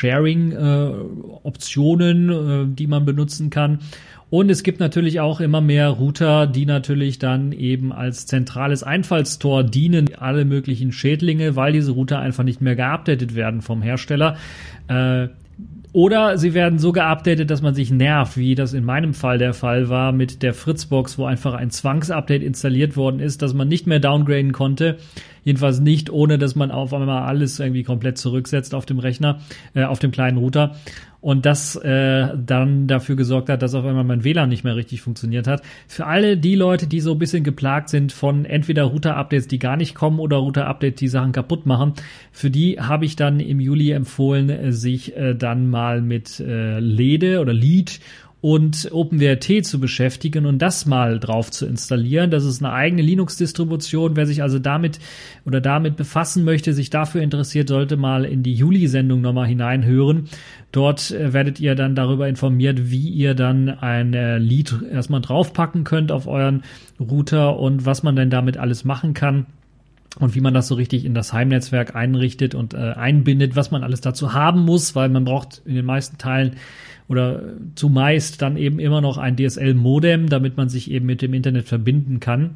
Network-Sharing-Optionen, äh, äh, die man benutzen kann. Und es gibt natürlich auch immer mehr Router, die natürlich dann eben als zentrales Einfallstor dienen, alle möglichen Schädlinge, weil diese Router einfach nicht mehr geupdatet werden vom Hersteller. Äh, oder sie werden so geupdatet, dass man sich nervt, wie das in meinem Fall der Fall war mit der Fritzbox, wo einfach ein Zwangsupdate installiert worden ist, dass man nicht mehr downgraden konnte. Jedenfalls nicht, ohne dass man auf einmal alles irgendwie komplett zurücksetzt auf dem Rechner, äh, auf dem kleinen Router. Und das äh, dann dafür gesorgt hat, dass auf einmal mein W L A N nicht mehr richtig funktioniert hat. Für alle die Leute, die so ein bisschen geplagt sind von entweder Router-Updates, die gar nicht kommen, oder Router-Updates, die Sachen kaputt machen, für die habe ich dann im Juli empfohlen, sich äh, dann mal mit äh, Lede oder Lead und OpenWrt zu beschäftigen und das mal drauf zu installieren. Das ist eine eigene Linux-Distribution. Wer sich also damit oder damit befassen möchte, sich dafür interessiert, sollte mal in die Juli-Sendung nochmal hineinhören. Dort äh, werdet ihr dann darüber informiert, wie ihr dann ein äh, Lead erstmal draufpacken könnt auf euren Router und was man denn damit alles machen kann. Und wie man das so richtig in das Heimnetzwerk einrichtet und äh, einbindet, was man alles dazu haben muss, weil man braucht in den meisten Teilen oder zumeist dann eben immer noch ein D S L-Modem, damit man sich eben mit dem Internet verbinden kann.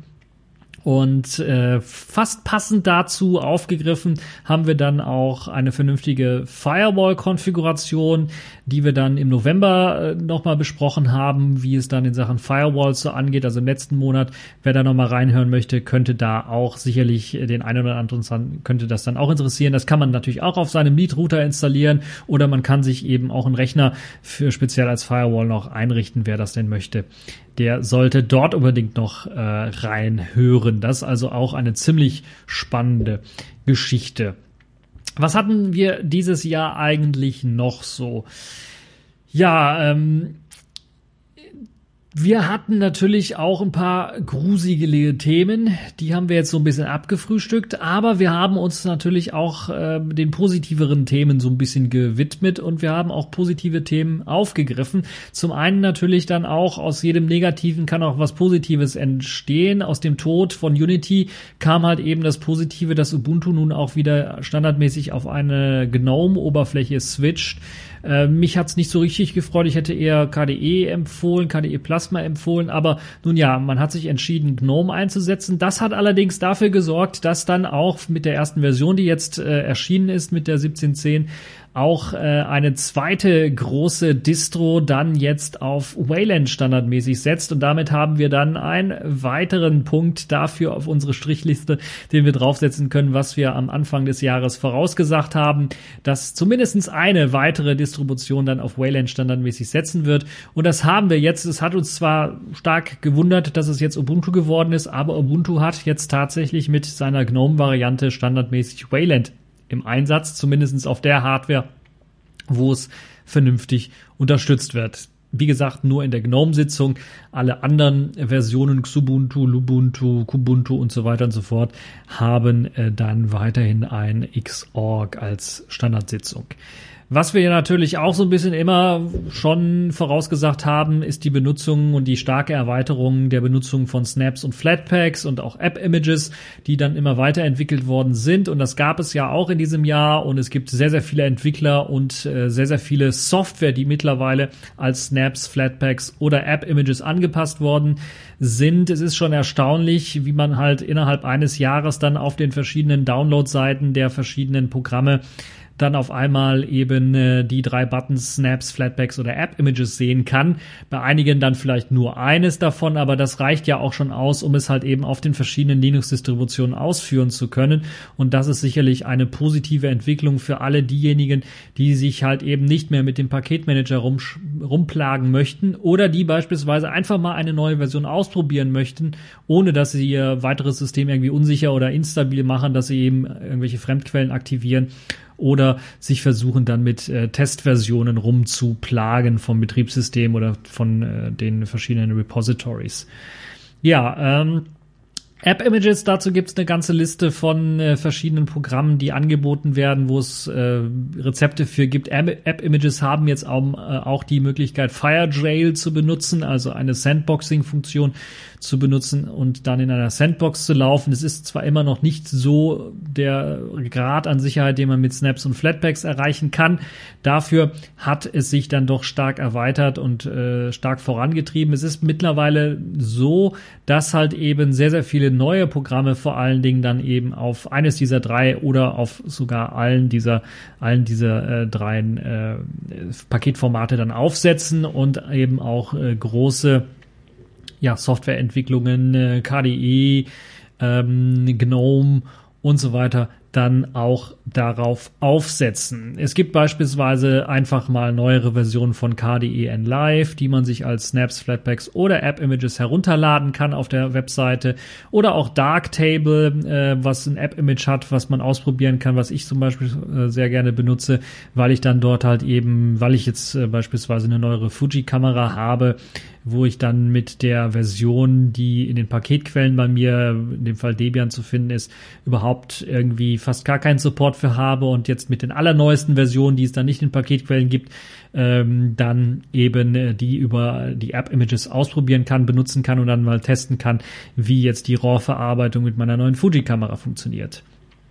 Und äh, fast passend dazu aufgegriffen haben wir dann auch eine vernünftige Firewall-Konfiguration, die wir dann im November äh, nochmal besprochen haben, wie es dann in Sachen Firewalls so angeht. Also im letzten Monat, wer da nochmal reinhören möchte, könnte da auch sicherlich den einen oder anderen, könnte das dann auch interessieren. Das kann man natürlich auch auf seinem Lead-Router installieren oder man kann sich eben auch einen Rechner für speziell als Firewall noch einrichten, wer das denn möchte. Der sollte dort unbedingt noch äh, reinhören. Das ist also auch eine ziemlich spannende Geschichte. Was hatten wir dieses Jahr eigentlich noch so? Ja, ähm, wir hatten natürlich auch ein paar gruselige Themen, die haben wir jetzt so ein bisschen abgefrühstückt, aber wir haben uns natürlich auch äh, den positiveren Themen so ein bisschen gewidmet und wir haben auch positive Themen aufgegriffen. Zum einen natürlich dann auch, aus jedem Negativen kann auch was Positives entstehen. Aus dem Tod von Unity kam halt eben das Positive, dass Ubuntu nun auch wieder standardmäßig auf eine GNOME-Oberfläche switcht. Äh, mich hat's nicht so richtig gefreut. Ich hätte eher K D E empfohlen, K D E Plasma empfohlen, aber nun ja, man hat sich entschieden, GNOME einzusetzen. Das hat allerdings dafür gesorgt, dass dann auch mit der ersten Version, die jetzt äh, erschienen ist, mit der siebzehn zehn, auch äh, eine zweite große Distro dann jetzt auf Wayland standardmäßig setzt und damit haben wir dann einen weiteren Punkt dafür auf unsere Strichliste, den wir draufsetzen können, was wir am Anfang des Jahres vorausgesagt haben, dass zumindest eine weitere Distribution dann auf Wayland standardmäßig setzen wird und das haben wir jetzt. Es hat uns zwar stark gewundert, dass es jetzt Ubuntu geworden ist, aber Ubuntu hat jetzt tatsächlich mit seiner GNOME-Variante standardmäßig Wayland im Einsatz, zumindest auf der Hardware, wo es vernünftig unterstützt wird. Wie gesagt, nur in der GNOME-Sitzung. Alle anderen Versionen, Xubuntu, Lubuntu, Kubuntu und so weiter und so fort, haben äh, dann weiterhin ein Xorg als Standardsitzung. Was wir natürlich auch so ein bisschen immer schon vorausgesagt haben, ist die Benutzung und die starke Erweiterung der Benutzung von Snaps und Flatpaks und auch App-Images, die dann immer weiterentwickelt worden sind. Und das gab es ja auch in diesem Jahr. Und es gibt sehr, sehr viele Entwickler und äh, sehr, sehr viele Software, die mittlerweile als Snaps, Flatpaks oder App-Images angepasst worden sind. Es ist schon erstaunlich, wie man halt innerhalb eines Jahres dann auf den verschiedenen Download-Seiten der verschiedenen Programme dann auf einmal eben äh, die drei Buttons, Snaps, Flatpaks oder App-Images sehen kann. Bei einigen dann vielleicht nur eines davon, aber das reicht ja auch schon aus, um es halt eben auf den verschiedenen Linux-Distributionen ausführen zu können. Und das ist sicherlich eine positive Entwicklung für alle diejenigen, die sich halt eben nicht mehr mit dem Paketmanager rum, rumplagen möchten oder die beispielsweise einfach mal eine neue Version ausprobieren möchten, ohne dass sie ihr weiteres System irgendwie unsicher oder instabil machen, dass sie eben irgendwelche Fremdquellen aktivieren oder sich versuchen dann mit äh, Testversionen rumzuplagen vom Betriebssystem oder von äh, den verschiedenen Repositories. Ja, ähm, App-Images, dazu gibt's eine ganze Liste von äh, verschiedenen Programmen, die angeboten werden, wo es äh, Rezepte für gibt. App-Images haben jetzt auch, äh, auch die Möglichkeit, FireJail zu benutzen, also eine Sandboxing-Funktion zu benutzen und dann in einer Sandbox zu laufen. Es ist zwar immer noch nicht so der Grad an Sicherheit, den man mit Snaps und Flatpaks erreichen kann. Dafür hat es sich dann doch stark erweitert und äh, stark vorangetrieben. Es ist mittlerweile so, dass halt eben sehr, sehr viele neue Programme vor allen Dingen dann eben auf eines dieser drei oder auf sogar allen dieser allen dieser äh, drei äh, Paketformate dann aufsetzen und eben auch äh, große ja, Softwareentwicklungen, äh, K D E, ähm, GNOME und so weiter dann auch darauf aufsetzen. Es gibt beispielsweise einfach mal neuere Versionen von K D E N Live, die man sich als Snaps, Flatpaks oder App-Images herunterladen kann auf der Webseite, oder auch Darktable, äh, was ein App-Image hat, was man ausprobieren kann, was ich zum Beispiel äh, sehr gerne benutze, weil ich dann dort halt eben, weil ich jetzt äh, beispielsweise eine neuere Fuji-Kamera habe, wo ich dann mit der Version, die in den Paketquellen bei mir, in dem Fall Debian zu finden ist, überhaupt irgendwie fast gar keinen Support für habe und jetzt mit den allerneuesten Versionen, die es dann nicht in Paketquellen gibt, ähm, dann eben äh, die über die App-Images ausprobieren kann, benutzen kann und dann mal testen kann, wie jetzt die RAW-Verarbeitung mit meiner neuen Fuji-Kamera funktioniert.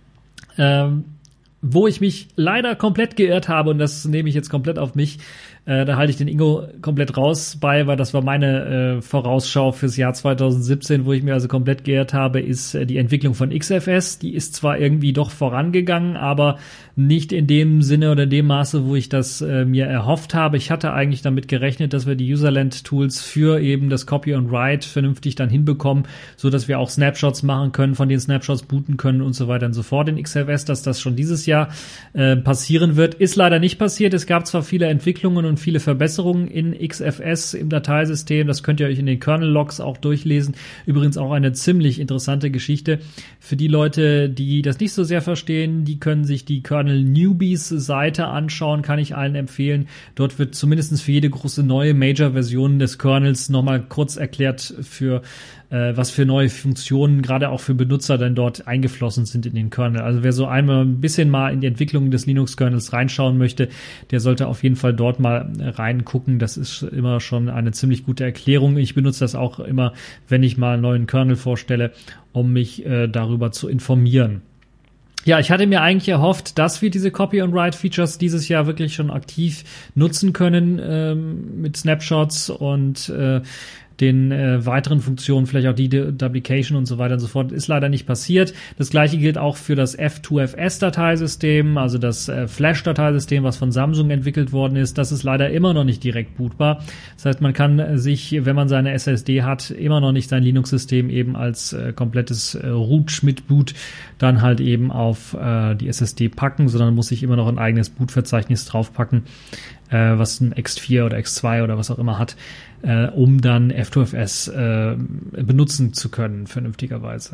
Ähm, wo ich mich leider komplett geirrt habe, und das nehme ich jetzt komplett auf mich, äh, da halte ich den Ingo komplett raus bei, weil das war meine äh, Vorausschau fürs Jahr zwanzig siebzehn, wo ich mir also komplett geirrt habe, ist äh, die Entwicklung von X F S. Die ist zwar irgendwie doch vorangegangen, aber nicht in dem Sinne oder dem Maße, wo ich das äh, mir erhofft habe. Ich hatte eigentlich damit gerechnet, dass wir die Userland-Tools für eben das Copy und Write vernünftig dann hinbekommen, so dass wir auch Snapshots machen können, von den Snapshots booten können und so weiter und so fort in X F S, dass das schon dieses Jahr äh, passieren wird. Ist leider nicht passiert. Es gab zwar viele Entwicklungen und viele Verbesserungen in X F S im Dateisystem. Das könnt ihr euch in den Kernel-Logs auch durchlesen. Übrigens auch eine ziemlich interessante Geschichte. Für die Leute, die das nicht so sehr verstehen, die können sich die Kernel-Newbies-Seite anschauen, kann ich allen empfehlen. Dort wird zumindest für jede große neue Major-Version des Kernels nochmal kurz erklärt, für äh, was für neue Funktionen gerade auch für Benutzer dann dort eingeflossen sind in den Kernel. Also wer so einmal ein bisschen mal in die Entwicklung des Linux-Kernels reinschauen möchte, der sollte auf jeden Fall dort mal reingucken. Das ist immer schon eine ziemlich gute Erklärung. Ich benutze das auch immer, wenn ich mal einen neuen Kernel vorstelle, um mich äh, darüber zu informieren. Ja, ich hatte mir eigentlich erhofft, dass wir diese Copy and Write Features dieses Jahr wirklich schon aktiv nutzen können ähm, mit Snapshots und äh, den äh, weiteren Funktionen, vielleicht auch die Duplication und so weiter und so fort, ist leider nicht passiert. Das gleiche gilt auch für das F zwei F S-Dateisystem, also das äh, Flash-Dateisystem, was von Samsung entwickelt worden ist. Das ist leider immer noch nicht direkt bootbar. Das heißt, man kann sich, wenn man seine S S D hat, immer noch nicht sein Linux-System eben als äh, komplettes äh, Root mit Boot dann halt eben auf äh, die S S D packen, sondern muss sich immer noch ein eigenes Bootverzeichnis draufpacken, äh, was ein X vier oder X zwei oder was auch immer hat, äh, um dann F zwei F S äh, benutzen zu können, vernünftigerweise.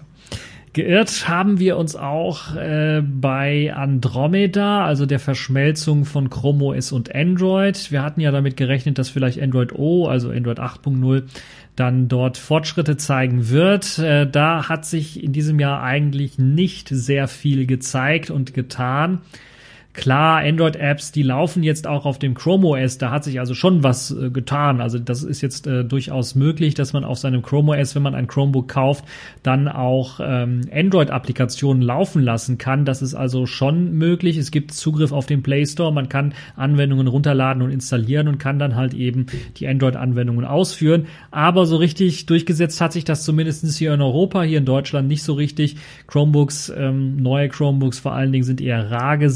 Geirrt haben wir uns auch äh, bei Andromeda, also der Verschmelzung von Chrome O S und Android. Wir hatten ja damit gerechnet, dass vielleicht Android O, also Android acht Punkt null, dann dort Fortschritte zeigen wird. Äh, da hat sich in diesem Jahr eigentlich nicht sehr viel gezeigt und getan. Klar, Android-Apps, die laufen jetzt auch auf dem Chrome O S, da hat sich also schon was äh, getan. Also das ist jetzt äh, durchaus möglich, dass man auf seinem Chrome O S, wenn man ein Chromebook kauft, dann auch ähm, Android-Applikationen laufen lassen kann. Das ist also schon möglich. Es gibt Zugriff auf den Play Store, man kann Anwendungen runterladen und installieren und kann dann halt eben die Android-Anwendungen ausführen. Aber so richtig durchgesetzt hat sich das zumindest hier in Europa, hier in Deutschland nicht so richtig. Chromebooks, ähm, neue Chromebooks vor allen Dingen sind eher rar gesät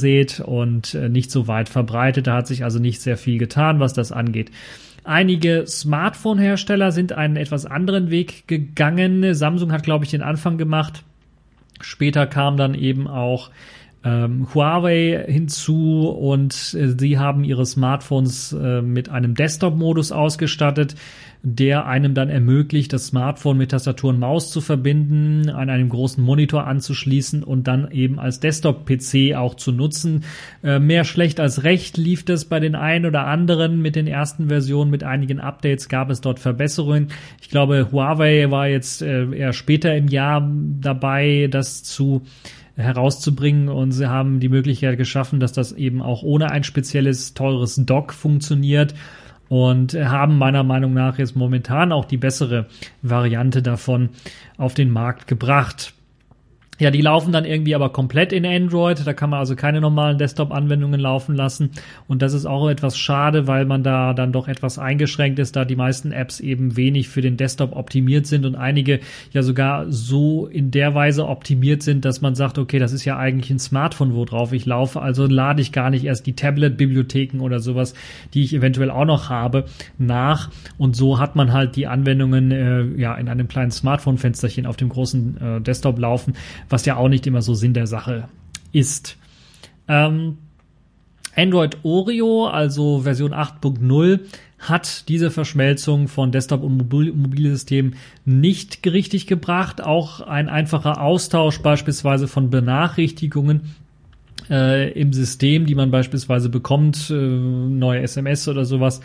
und äh, nicht so weit verbreitet. Da hat sich also nicht sehr viel getan, was das angeht. Einige Smartphone-Hersteller sind einen etwas anderen Weg gegangen. Samsung hat, glaube ich, den Anfang gemacht. Später kam dann eben auch ähm, Huawei hinzu und äh, sie haben ihre Smartphones äh, mit einem Desktop-Modus ausgestattet, der einem dann ermöglicht, das Smartphone mit Tastatur und Maus zu verbinden, an einem großen Monitor anzuschließen und dann eben als Desktop-P C auch zu nutzen. Äh, mehr schlecht als recht lief das bei den einen oder anderen mit den ersten Versionen. Mit einigen Updates gab es dort Verbesserungen. Ich glaube, Huawei war jetzt äh, eher später im Jahr dabei, das zu herauszubringen, und sie haben die Möglichkeit geschaffen, dass das eben auch ohne ein spezielles teures Dock funktioniert. Und haben meiner Meinung nach jetzt momentan auch die bessere Variante davon auf den Markt gebracht. Ja, die laufen dann irgendwie aber komplett in Android. Da kann man also keine normalen Desktop-Anwendungen laufen lassen. Und das ist auch etwas schade, weil man da dann doch etwas eingeschränkt ist, da die meisten Apps eben wenig für den Desktop optimiert sind und einige ja sogar so in der Weise optimiert sind, dass man sagt, okay, das ist ja eigentlich ein Smartphone, worauf ich laufe. Also lade ich gar nicht erst die Tablet-Bibliotheken oder sowas, die ich eventuell auch noch habe, nach. Und so hat man halt die Anwendungen äh, ja in einem kleinen Smartphone-Fensterchen auf dem großen äh, Desktop laufen, was ja auch nicht immer so Sinn der Sache ist. Ähm, Android Oreo, also Version acht Punkt null, hat diese Verschmelzung von Desktop- und Mobil- Mobilsystem nicht richtig gebracht. Auch ein einfacher Austausch beispielsweise von Benachrichtigungen äh, im System, die man beispielsweise bekommt, äh, neue S M S oder sowas,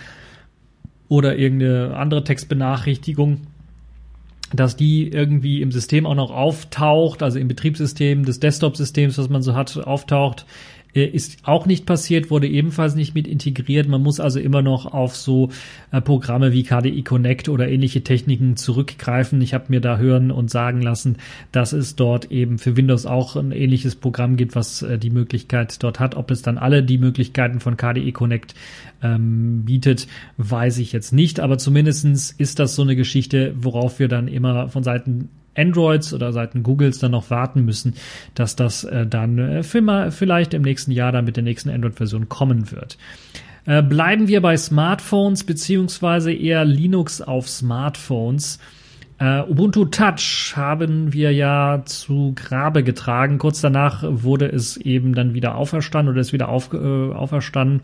oder irgendeine andere Textbenachrichtigung, dass die irgendwie im System auch noch auftaucht, also im Betriebssystem des Desktop-Systems, was man so hat, auftaucht, ist auch nicht passiert, wurde ebenfalls nicht mit integriert. Man muss also immer noch auf so äh, Programme wie K D E Connect oder ähnliche Techniken zurückgreifen. Ich habe mir da hören und sagen lassen, dass es dort eben für Windows auch ein ähnliches Programm gibt, was äh, die Möglichkeit dort hat. Ob es dann alle die Möglichkeiten von K D E Connect ähm, bietet, weiß ich jetzt nicht. Aber zumindestens ist das so eine Geschichte, worauf wir dann immer von Seiten Androids oder Seiten Googles dann noch warten müssen, dass das äh, dann äh, vielleicht im nächsten Jahr dann mit der nächsten Android-Version kommen wird. Äh, bleiben wir bei Smartphones beziehungsweise eher Linux auf Smartphones. Äh, Ubuntu Touch haben wir ja zu Grabe getragen. Kurz danach wurde es eben dann wieder auferstanden oder ist wieder auf, äh, auferstanden.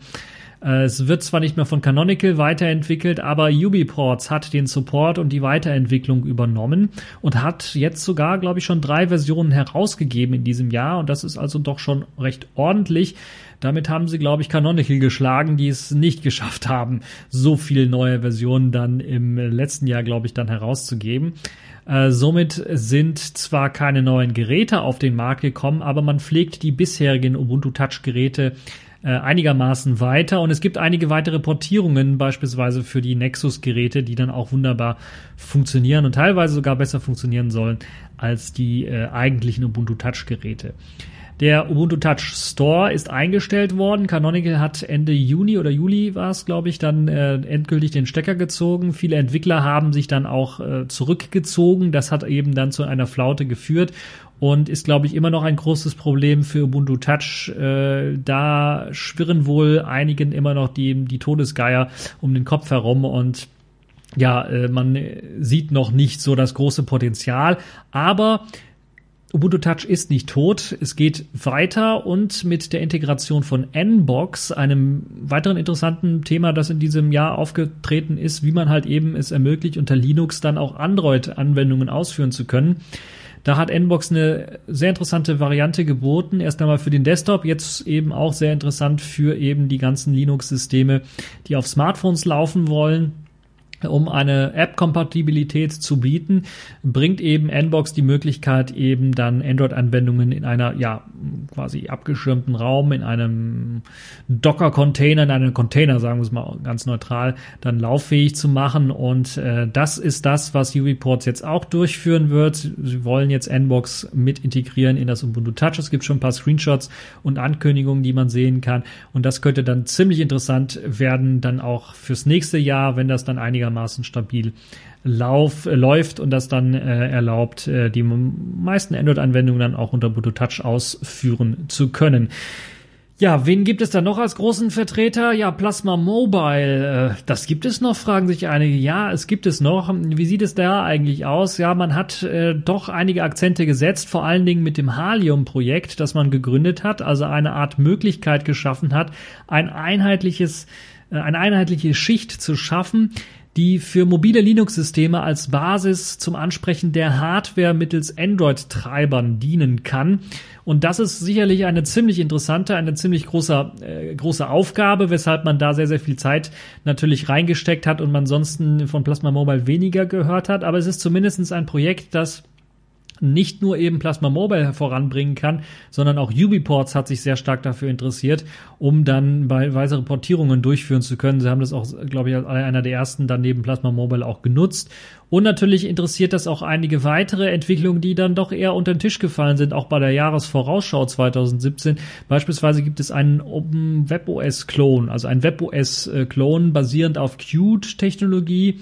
Es wird zwar nicht mehr von Canonical weiterentwickelt, aber UbiPorts hat den Support und die Weiterentwicklung übernommen und hat jetzt sogar, glaube ich, schon drei Versionen herausgegeben in diesem Jahr, und das ist also doch schon recht ordentlich. Damit haben sie, glaube ich, Canonical geschlagen, die es nicht geschafft haben, so viele neue Versionen dann im letzten Jahr, glaube ich, dann herauszugeben. Äh, somit sind zwar keine neuen Geräte auf den Markt gekommen, aber man pflegt die bisherigen Ubuntu Touch Geräte einigermaßen weiter, und es gibt einige weitere Portierungen, beispielsweise für die Nexus-Geräte, die dann auch wunderbar funktionieren und teilweise sogar besser funktionieren sollen als die äh, eigentlichen Ubuntu Touch-Geräte. Der Ubuntu Touch Store ist eingestellt worden. Canonical hat Ende Juni oder Juli war es, glaube ich, dann äh, endgültig den Stecker gezogen. Viele Entwickler haben sich dann auch äh, zurückgezogen. Das hat eben dann zu einer Flaute geführt und ist, glaube ich, immer noch ein großes Problem für Ubuntu Touch. Äh, da schwirren wohl einigen immer noch die, die Todesgeier um den Kopf herum, und ja, äh, man sieht noch nicht so das große Potenzial, aber Ubuntu Touch ist nicht tot, es geht weiter, und mit der Integration von Nbox, einem weiteren interessanten Thema, das in diesem Jahr aufgetreten ist, wie man halt eben es ermöglicht, unter Linux dann auch Android-Anwendungen ausführen zu können. Da hat Nbox eine sehr interessante Variante geboten, erst einmal für den Desktop, jetzt eben auch sehr interessant für eben die ganzen Linux-Systeme, die auf Smartphones laufen wollen. Um eine App-Kompatibilität zu bieten, bringt eben Nbox die Möglichkeit, eben dann Android-Anwendungen in einer, ja, quasi abgeschirmten Raum, in einem Docker-Container, in einem Container, sagen wir es mal ganz neutral, dann lauffähig zu machen. Und äh, das ist das, was UbiPorts jetzt auch durchführen wird. Sie wollen jetzt Nbox mit integrieren in das Ubuntu Touch. Es gibt schon ein paar Screenshots und Ankündigungen, die man sehen kann. Und das könnte dann ziemlich interessant werden, dann auch fürs nächste Jahr, wenn das dann einigermaßen stabil lauf, äh, läuft und das dann äh, erlaubt, äh, die meisten Android-Anwendungen dann auch unter Ubuntu Touch ausführen zu können. Ja, wen gibt es da noch als großen Vertreter? Ja, Plasma Mobile. Äh, das gibt es noch, fragen sich einige. Ja, es gibt es noch. Wie sieht es da eigentlich aus? Ja, man hat äh, doch einige Akzente gesetzt, vor allen Dingen mit dem Halium-Projekt, das man gegründet hat, also eine Art Möglichkeit geschaffen hat, ein einheitliches, äh, eine einheitliche Schicht zu schaffen, die für mobile Linux-Systeme als Basis zum Ansprechen der Hardware mittels Android-Treibern dienen kann. Und das ist sicherlich eine ziemlich interessante, eine ziemlich große, äh, große Aufgabe, weshalb man da sehr, sehr viel Zeit natürlich reingesteckt hat und man ansonsten von Plasma Mobile weniger gehört hat. Aber es ist zumindest ein Projekt, das nicht nur eben Plasma Mobile voranbringen kann, sondern auch UbiPorts hat sich sehr stark dafür interessiert, um dann bei weitere Portierungen durchführen zu können. Sie haben das auch, glaube ich, als einer der ersten dann neben Plasma Mobile auch genutzt. Und natürlich interessiert das auch einige weitere Entwicklungen, die dann doch eher unter den Tisch gefallen sind, auch bei der Jahresvorausschau zwanzig siebzehn. Beispielsweise gibt es einen Open WebOS-Klon, also ein WebOS-Klon basierend auf Qt-Technologie.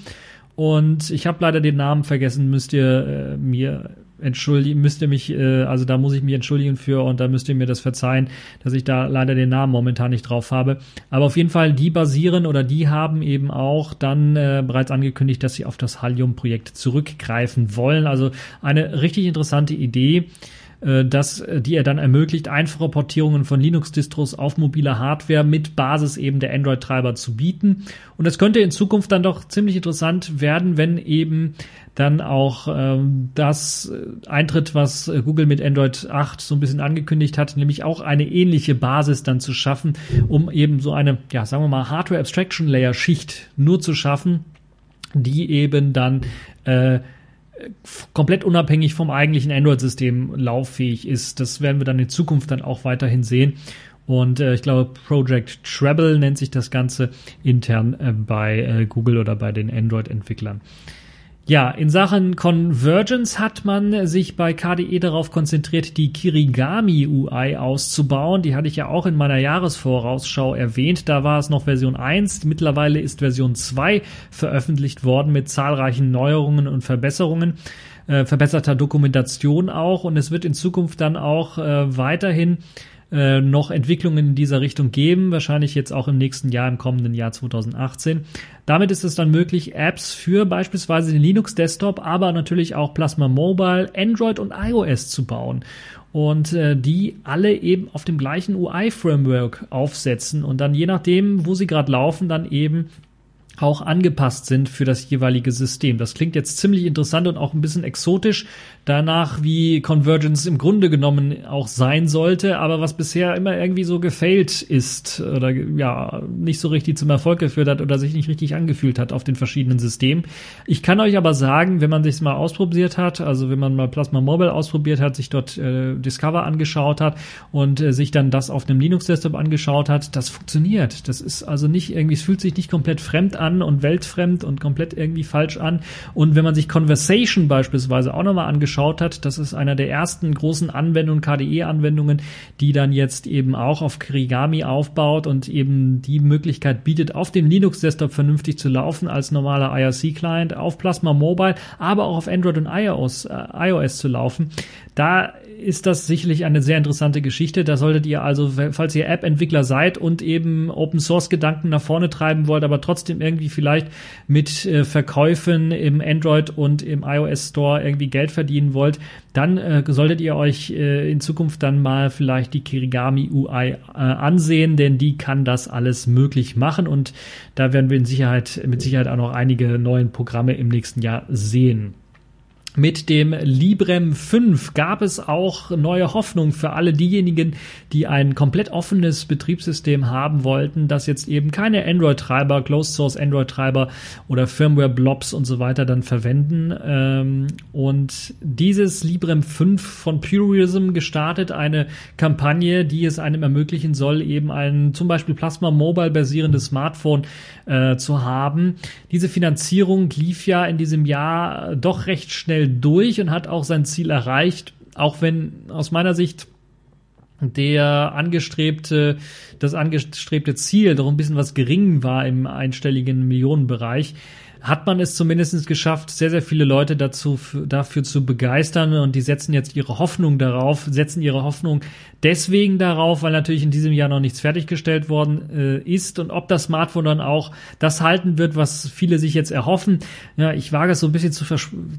Und ich habe leider den Namen vergessen, müsst ihr äh, mir entschuldigen, müsst ihr mich, äh, also da muss ich mich entschuldigen für und da müsst ihr mir das verzeihen, dass ich da leider den Namen momentan nicht drauf habe. Aber auf jeden Fall, die basieren oder die haben eben auch dann äh, bereits angekündigt, dass sie auf das Halium-Projekt zurückgreifen wollen. Also eine richtig interessante Idee, dass, die er dann ermöglicht, einfache Portierungen von Linux-Distros auf mobile Hardware mit Basis eben der Android-Treiber zu bieten. Und das könnte in Zukunft dann doch ziemlich interessant werden, wenn eben dann auch ähm, das eintritt, was Google mit Android acht so ein bisschen angekündigt hat, nämlich auch eine ähnliche Basis dann zu schaffen, um eben so eine, ja, sagen wir mal, Hardware-Abstraction-Layer-Schicht nur zu schaffen, die eben dann äh, komplett unabhängig vom eigentlichen Android-System lauffähig ist. Das werden wir dann in Zukunft dann auch weiterhin sehen. Und äh, ich glaube, Project Treble nennt sich das Ganze intern äh, bei äh, Google oder bei den Android-Entwicklern. Ja, in Sachen Convergence hat man sich bei K D E darauf konzentriert, die Kirigami U I auszubauen. Die hatte ich ja auch in meiner Jahresvorausschau erwähnt. Da war es noch Version eins. Mittlerweile ist Version zwei veröffentlicht worden mit zahlreichen Neuerungen und Verbesserungen, äh, verbesserter Dokumentation auch. Und es wird in Zukunft dann auch äh, weiterhin äh, noch Entwicklungen in dieser Richtung geben, wahrscheinlich jetzt auch im nächsten Jahr, im kommenden Jahr zwanzig achtzehn. Damit ist es dann möglich, Apps für beispielsweise den Linux-Desktop, aber natürlich auch Plasma Mobile, Android und iOS zu bauen. Und äh, die alle eben auf dem gleichen U I-Framework aufsetzen und dann je nachdem, wo sie gerade laufen, dann eben auch angepasst sind für das jeweilige System. Das klingt jetzt ziemlich interessant und auch ein bisschen exotisch, danach wie Convergence im Grunde genommen auch sein sollte, aber was bisher immer irgendwie so gefailt ist oder ja nicht so richtig zum Erfolg geführt hat oder sich nicht richtig angefühlt hat auf den verschiedenen Systemen. Ich kann euch aber sagen, wenn man sich's mal ausprobiert hat, also wenn man mal Plasma Mobile ausprobiert hat, sich dort äh, Discover angeschaut hat und äh, sich dann das auf einem Linux-Desktop angeschaut hat, das funktioniert. Das ist also nicht irgendwie, es fühlt sich nicht komplett fremd an und weltfremd und komplett irgendwie falsch an. Und wenn man sich Conversation beispielsweise auch nochmal angeschaut hat, das ist einer der ersten großen Anwendungen, K D E-Anwendungen, die dann jetzt eben auch auf Kirigami aufbaut und eben die Möglichkeit bietet, auf dem Linux-Desktop vernünftig zu laufen als normaler I R C-Client, auf Plasma Mobile, aber auch auf Android und iOS, äh, iOS zu laufen. Da ist das sicherlich eine sehr interessante Geschichte. Da solltet ihr also, falls ihr App-Entwickler seid und eben Open-Source-Gedanken nach vorne treiben wollt, aber trotzdem irgendwie vielleicht mit äh, Verkäufen im Android und im iOS-Store irgendwie Geld verdienen wollt, dann äh, solltet ihr euch äh, in Zukunft dann mal vielleicht die Kirigami U I äh, ansehen, denn die kann das alles möglich machen und da werden wir in Sicherheit, mit Sicherheit auch noch einige neue Programme im nächsten Jahr sehen. Mit dem Librem fünf gab es auch neue Hoffnung für alle diejenigen, die ein komplett offenes Betriebssystem haben wollten, das jetzt eben keine Android-Treiber, Closed-Source Android-Treiber oder Firmware-Blobs und so weiter dann verwenden. Und dieses Librem fünf von Purism gestartet eine Kampagne, die es einem ermöglichen soll, eben ein zum Beispiel Plasma Mobile basierendes Smartphone äh, zu haben. Diese Finanzierung lief ja in diesem Jahr doch recht schnell durch und hat auch sein Ziel erreicht, auch wenn aus meiner Sicht der angestrebte, das angestrebte Ziel doch ein bisschen was gering war im einstelligen Millionenbereich. hat man es zumindest geschafft, sehr, sehr viele Leute dazu, dafür zu begeistern, und die setzen jetzt ihre Hoffnung darauf, setzen ihre Hoffnung deswegen darauf, weil natürlich in diesem Jahr noch nichts fertiggestellt worden äh, ist, und ob das Smartphone dann auch das halten wird, was viele sich jetzt erhoffen. Ja, ich wage es so ein bisschen zu,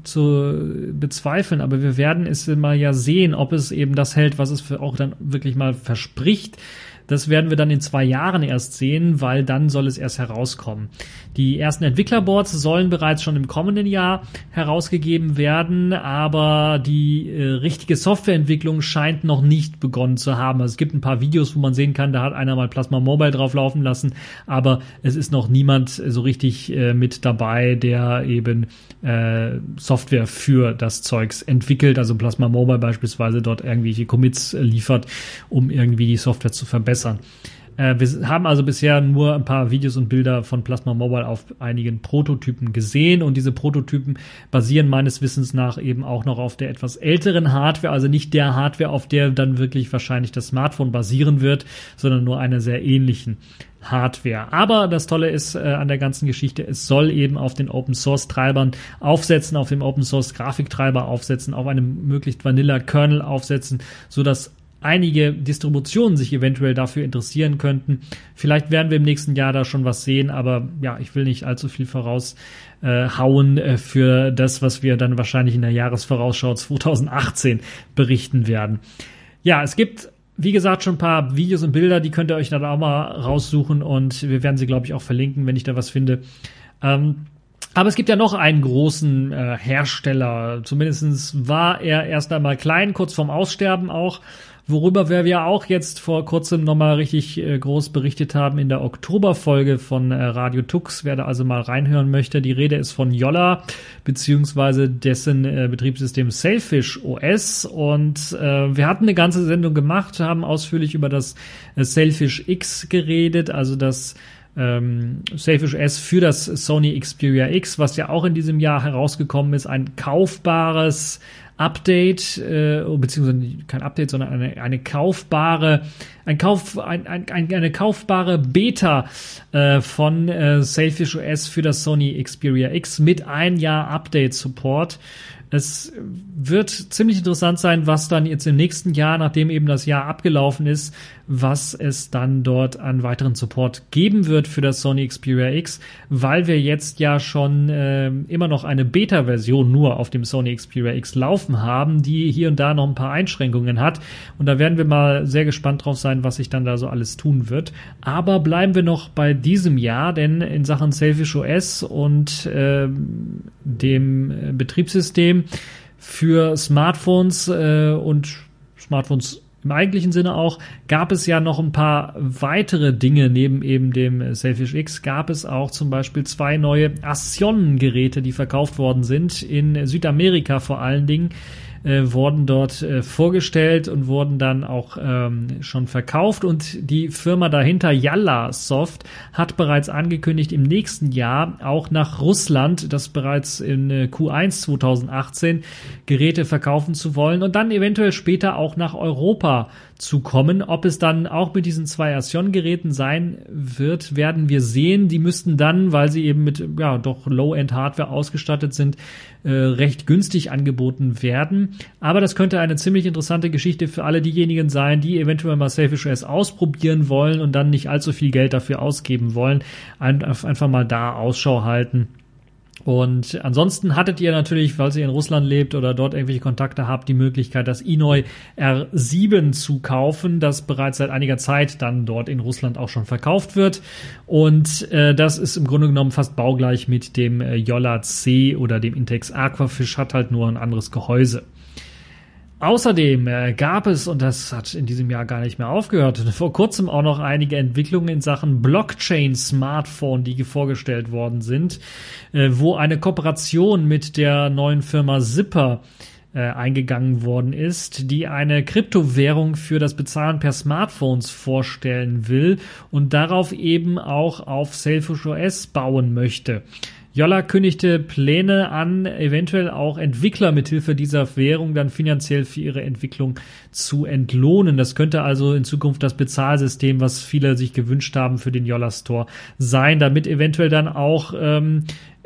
zu bezweifeln, aber wir werden es mal ja sehen, ob es eben das hält, was es für auch dann wirklich mal verspricht. Das werden wir dann in zwei Jahren erst sehen, weil dann soll es erst herauskommen. Die ersten Entwicklerboards sollen bereits schon im kommenden Jahr herausgegeben werden, aber die äh, richtige Softwareentwicklung scheint noch nicht begonnen zu haben. Also es gibt ein paar Videos, wo man sehen kann, da hat einer mal Plasma Mobile drauf laufen lassen, aber es ist noch niemand so richtig äh, mit dabei, der eben äh, Software für das Zeugs entwickelt, also Plasma Mobile beispielsweise dort irgendwelche Commits äh, liefert, um irgendwie die Software zu verbessern. Äh, wir haben also bisher nur ein paar Videos und Bilder von Plasma Mobile auf einigen Prototypen gesehen, und diese Prototypen basieren meines Wissens nach eben auch noch auf der etwas älteren Hardware, also nicht der Hardware, auf der dann wirklich wahrscheinlich das Smartphone basieren wird, sondern nur einer sehr ähnlichen Hardware. Aber das Tolle ist äh, an der ganzen Geschichte, es soll eben auf den Open-Source-Treibern aufsetzen, auf dem Open-Source-Grafiktreiber aufsetzen, auf einem möglichst Vanilla-Kernel aufsetzen, sodass einige Distributionen sich eventuell dafür interessieren könnten. Vielleicht werden wir im nächsten Jahr da schon was sehen, aber ja, ich will nicht allzu viel voraushauen äh, hauen, äh, für das, was wir dann wahrscheinlich in der Jahresvorausschau zwanzig achtzehn berichten werden. Ja, es gibt, wie gesagt, schon ein paar Videos und Bilder, die könnt ihr euch dann auch mal raussuchen, und wir werden sie, glaube ich, auch verlinken, wenn ich da was finde. Ähm, Aber es gibt ja noch einen großen äh, Hersteller, zumindest war er erst einmal klein, kurz vorm Aussterben auch, worüber wir ja auch jetzt vor kurzem nochmal richtig äh, groß berichtet haben in der Oktoberfolge von äh, Radio Tux. Wer da also mal reinhören möchte, die Rede ist von Yolla, beziehungsweise dessen äh, Betriebssystem Sailfish O S, und äh, wir hatten eine ganze Sendung gemacht, haben ausführlich über das äh, Sailfish X geredet, also das Ähm, Sailfish S für das Sony Xperia X, was ja auch in diesem Jahr herausgekommen ist, ein kaufbares Update, äh, beziehungsweise kein Update, sondern eine, eine kaufbare, ein Kauf, ein, ein, eine kaufbare Beta äh, von äh, Sailfish O S für das Sony Xperia X mit ein Jahr Update-Support. Es wird ziemlich interessant sein, was dann jetzt im nächsten Jahr, nachdem eben das Jahr abgelaufen ist, was es dann dort an weiteren Support geben wird für das Sony Xperia X, weil wir jetzt ja schon äh, immer noch eine Beta-Version nur auf dem Sony Xperia X laufen haben, die hier und da noch ein paar Einschränkungen hat. Und da werden wir mal sehr gespannt drauf sein, was sich dann da so alles tun wird. Aber bleiben wir noch bei diesem Jahr, denn in Sachen Sailfish O S und äh, dem äh, Betriebssystem für Smartphones äh, und Smartphones im eigentlichen Sinne auch, gab es ja noch ein paar weitere Dinge neben eben dem Sailfish X. Gab es auch zum Beispiel zwei neue Ascion-Geräte, die verkauft worden sind, in Südamerika vor allen Dingen. Äh, wurden dort äh, vorgestellt und wurden dann auch ähm, schon verkauft, und die Firma dahinter, Yalla Soft, hat bereits angekündigt, im nächsten Jahr auch nach Russland, das bereits in äh, Q eins zwanzig achtzehn, Geräte verkaufen zu wollen und dann eventuell später auch nach Europa zu kommen. Ob es dann auch mit diesen zwei Ascion-Geräten sein wird, werden wir sehen. Die müssten dann, weil sie eben mit ja doch Low-End-Hardware ausgestattet sind, äh, recht günstig angeboten werden. Aber das könnte eine ziemlich interessante Geschichte für alle diejenigen sein, die eventuell mal Sailfish O S ausprobieren wollen und dann nicht allzu viel Geld dafür ausgeben wollen. Ein, einfach mal da Ausschau halten. Und ansonsten hattet ihr natürlich, falls ihr in Russland lebt oder dort irgendwelche Kontakte habt, die Möglichkeit, das Inoi R sieben zu kaufen, das bereits seit einiger Zeit dann dort in Russland auch schon verkauft wird. Und äh, das ist im Grunde genommen fast baugleich mit dem äh, Yolla C oder dem Intex Aquafish, hat halt nur ein anderes Gehäuse. Außerdem äh, gab es, und das hat in diesem Jahr gar nicht mehr aufgehört, vor kurzem auch noch einige Entwicklungen in Sachen Blockchain-Smartphone, die vorgestellt worden sind, äh, wo eine Kooperation mit der neuen Firma Zipper äh, eingegangen worden ist, die eine Kryptowährung für das Bezahlen per Smartphones vorstellen will und darauf eben auch auf Sailfish O S bauen möchte. Yolla kündigte Pläne an, eventuell auch Entwickler mithilfe dieser Währung dann finanziell für ihre Entwicklung zu entlohnen. Das könnte also in Zukunft das Bezahlsystem, was viele sich gewünscht haben für den Yolla Store sein, damit eventuell dann auch ähm,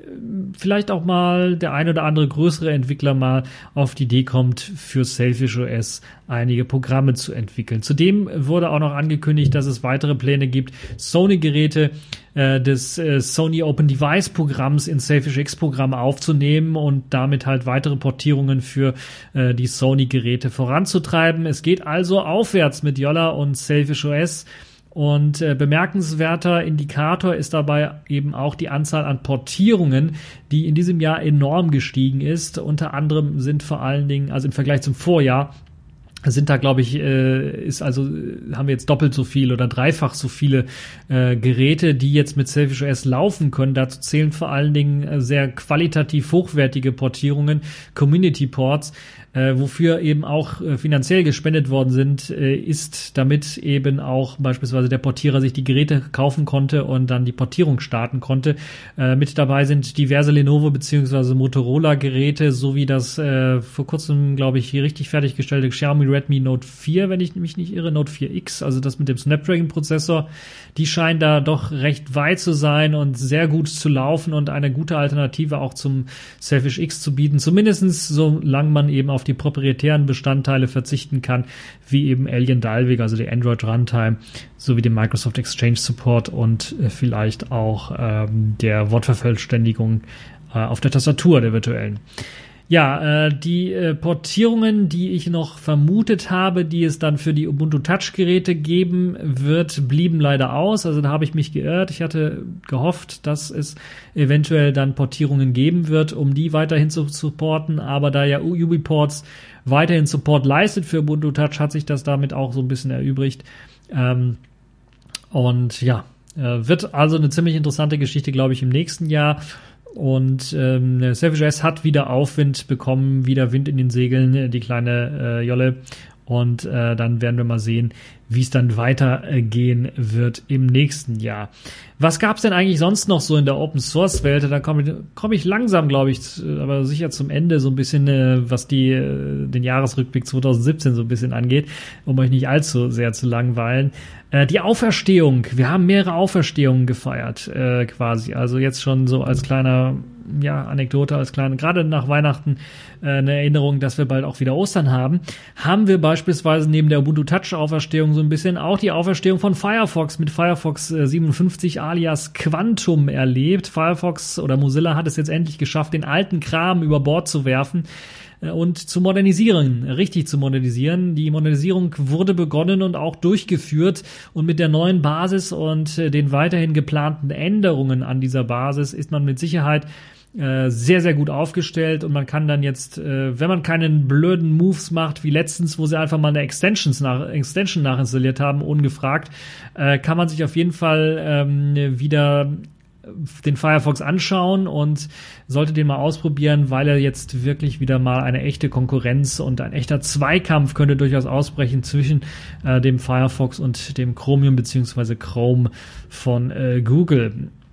vielleicht auch mal der ein oder andere größere Entwickler mal auf die Idee kommt, für Sailfish O S einige Programme zu entwickeln. Zudem wurde auch noch angekündigt, dass es weitere Pläne gibt, Sony-Geräte äh, des äh, Sony Open Device Programms in Sailfish X Programme aufzunehmen und damit halt weitere Portierungen für äh, die Sony-Geräte voranzutreiben. Es geht also aufwärts mit Jolla und Sailfish O S. Und äh, bemerkenswerter Indikator ist dabei eben auch die Anzahl an Portierungen, die in diesem Jahr enorm gestiegen ist. Unter anderem sind vor allen Dingen, also im Vergleich zum Vorjahr, sind da, glaube ich, äh, ist also haben wir jetzt doppelt so viel oder dreifach so viele äh, Geräte, die jetzt mit Sailfish O S laufen können. Dazu zählen vor allen Dingen äh, sehr qualitativ hochwertige Portierungen, Community Ports, äh, wofür eben auch äh, finanziell gespendet worden sind, äh, ist, damit eben auch beispielsweise der Portierer sich die Geräte kaufen konnte und dann die Portierung starten konnte. Äh, mit dabei sind diverse Lenovo bzw. Motorola Geräte sowie das äh, vor kurzem, glaube ich, richtig fertiggestellte Xiaomi Redmi Note vier, wenn ich mich nicht irre, Note vier X, also das mit dem Snapdragon-Prozessor, die scheinen da doch recht weit zu sein und sehr gut zu laufen und eine gute Alternative auch zum Sailfish X zu bieten, zumindestens solange man eben auf die proprietären Bestandteile verzichten kann, wie eben Alien Dalvik, also die Android Runtime, sowie den Microsoft Exchange Support und äh, vielleicht auch ähm, der Wortvervollständigung äh, auf der Tastatur der virtuellen. Ja, äh, die äh, Portierungen, die ich noch vermutet habe, die es dann für die Ubuntu Touch Geräte geben wird, blieben leider aus. Also da habe ich mich geirrt. Ich hatte gehofft, dass es eventuell dann Portierungen geben wird, um die weiterhin zu supporten. Aber da ja UbiPorts weiterhin Support leistet für Ubuntu Touch, hat sich das damit auch so ein bisschen erübrigt. Ähm, und ja, äh, wird also eine ziemlich interessante Geschichte, glaube ich, im nächsten Jahr. Und ähm, Sailfish O S hat wieder Aufwind bekommen, wieder Wind in den Segeln, die kleine äh, Jolle. Und äh, dann werden wir mal sehen, wie es dann weitergehen wird im nächsten Jahr. Was gab's denn eigentlich sonst noch so in der Open-Source-Welt? Da komme ich, komm ich langsam, glaube ich, aber sicher zum Ende so ein bisschen, äh, was die äh, den Jahresrückblick zwanzig siebzehn so ein bisschen angeht, um euch nicht allzu sehr zu langweilen. Äh, die Auferstehung. Wir haben mehrere Auferstehungen gefeiert, äh, quasi. Also jetzt schon so als kleiner, ja, Anekdote, als kleine, gerade nach Weihnachten äh, eine Erinnerung, dass wir bald auch wieder Ostern haben. Haben wir beispielsweise neben der Ubuntu Touch Auferstehung so ein bisschen auch die Auferstehung von Firefox mit Firefox äh, siebenundfünfzig alias Quantum erlebt. Firefox oder Mozilla hat es jetzt endlich geschafft, den alten Kram über Bord zu werfen und zu modernisieren, richtig zu modernisieren. Die Modernisierung wurde begonnen und auch durchgeführt, und mit der neuen Basis und den weiterhin geplanten Änderungen an dieser Basis ist man mit Sicherheit äh, sehr, sehr gut aufgestellt, und man kann dann jetzt, äh, wenn man keinen blöden Moves macht, wie letztens, wo sie einfach mal eine Extensions nach, Extension nachinstalliert haben, ungefragt, äh, kann man sich auf jeden Fall ähm, wieder den Firefox anschauen und sollte den mal ausprobieren, weil er jetzt wirklich wieder mal eine echte Konkurrenz und ein echter Zweikampf könnte durchaus ausbrechen zwischen äh, dem Firefox und dem Chromium bzw. Chrome von äh, Google.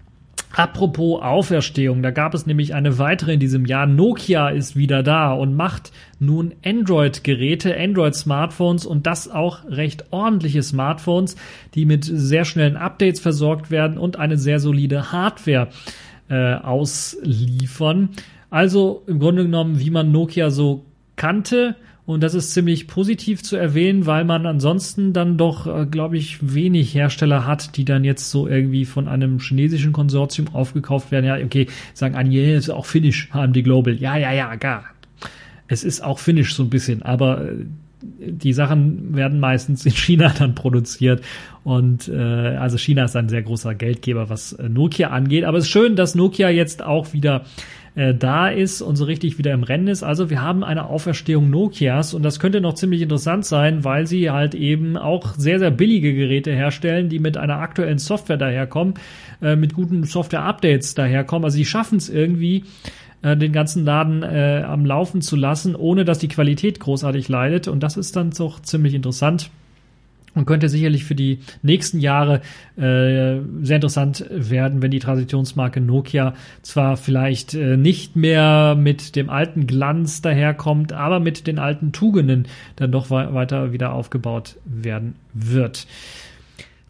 Apropos Auferstehung, da gab es nämlich eine weitere in diesem Jahr. Nokia ist wieder da und macht nun Android-Geräte, Android-Smartphones, und das auch recht ordentliche Smartphones, die mit sehr schnellen Updates versorgt werden und eine sehr solide Hardware äh, ausliefern. Also im Grunde genommen, wie man Nokia so kannte. Und das ist ziemlich positiv zu erwähnen, weil man ansonsten dann doch, äh, glaube ich, wenig Hersteller hat, die dann jetzt so irgendwie von einem chinesischen Konsortium aufgekauft werden. Ja, okay, sagen einige, yeah, ist auch Finnish, H M D Global. Ja, ja, ja, gar. Es ist auch Finnish so ein bisschen, aber äh, die Sachen werden meistens in China dann produziert. Und äh, also China ist ein sehr großer Geldgeber, was äh, Nokia angeht. Aber es ist schön, dass Nokia jetzt auch wieder da ist und so richtig wieder im Rennen ist. Also wir haben eine Auferstehung Nokias, und das könnte noch ziemlich interessant sein, weil sie halt eben auch sehr, sehr billige Geräte herstellen, die mit einer aktuellen Software daherkommen, äh, mit guten Software-Updates daherkommen. Also sie schaffen es irgendwie, äh, den ganzen Laden äh, am Laufen zu lassen, ohne dass die Qualität großartig leidet, und das ist dann doch ziemlich interessant. Und könnte sicherlich für die nächsten Jahre äh, sehr interessant werden, wenn die Traditionsmarke Nokia zwar vielleicht äh, nicht mehr mit dem alten Glanz daherkommt, aber mit den alten Tugenden dann doch we- weiter wieder aufgebaut werden wird.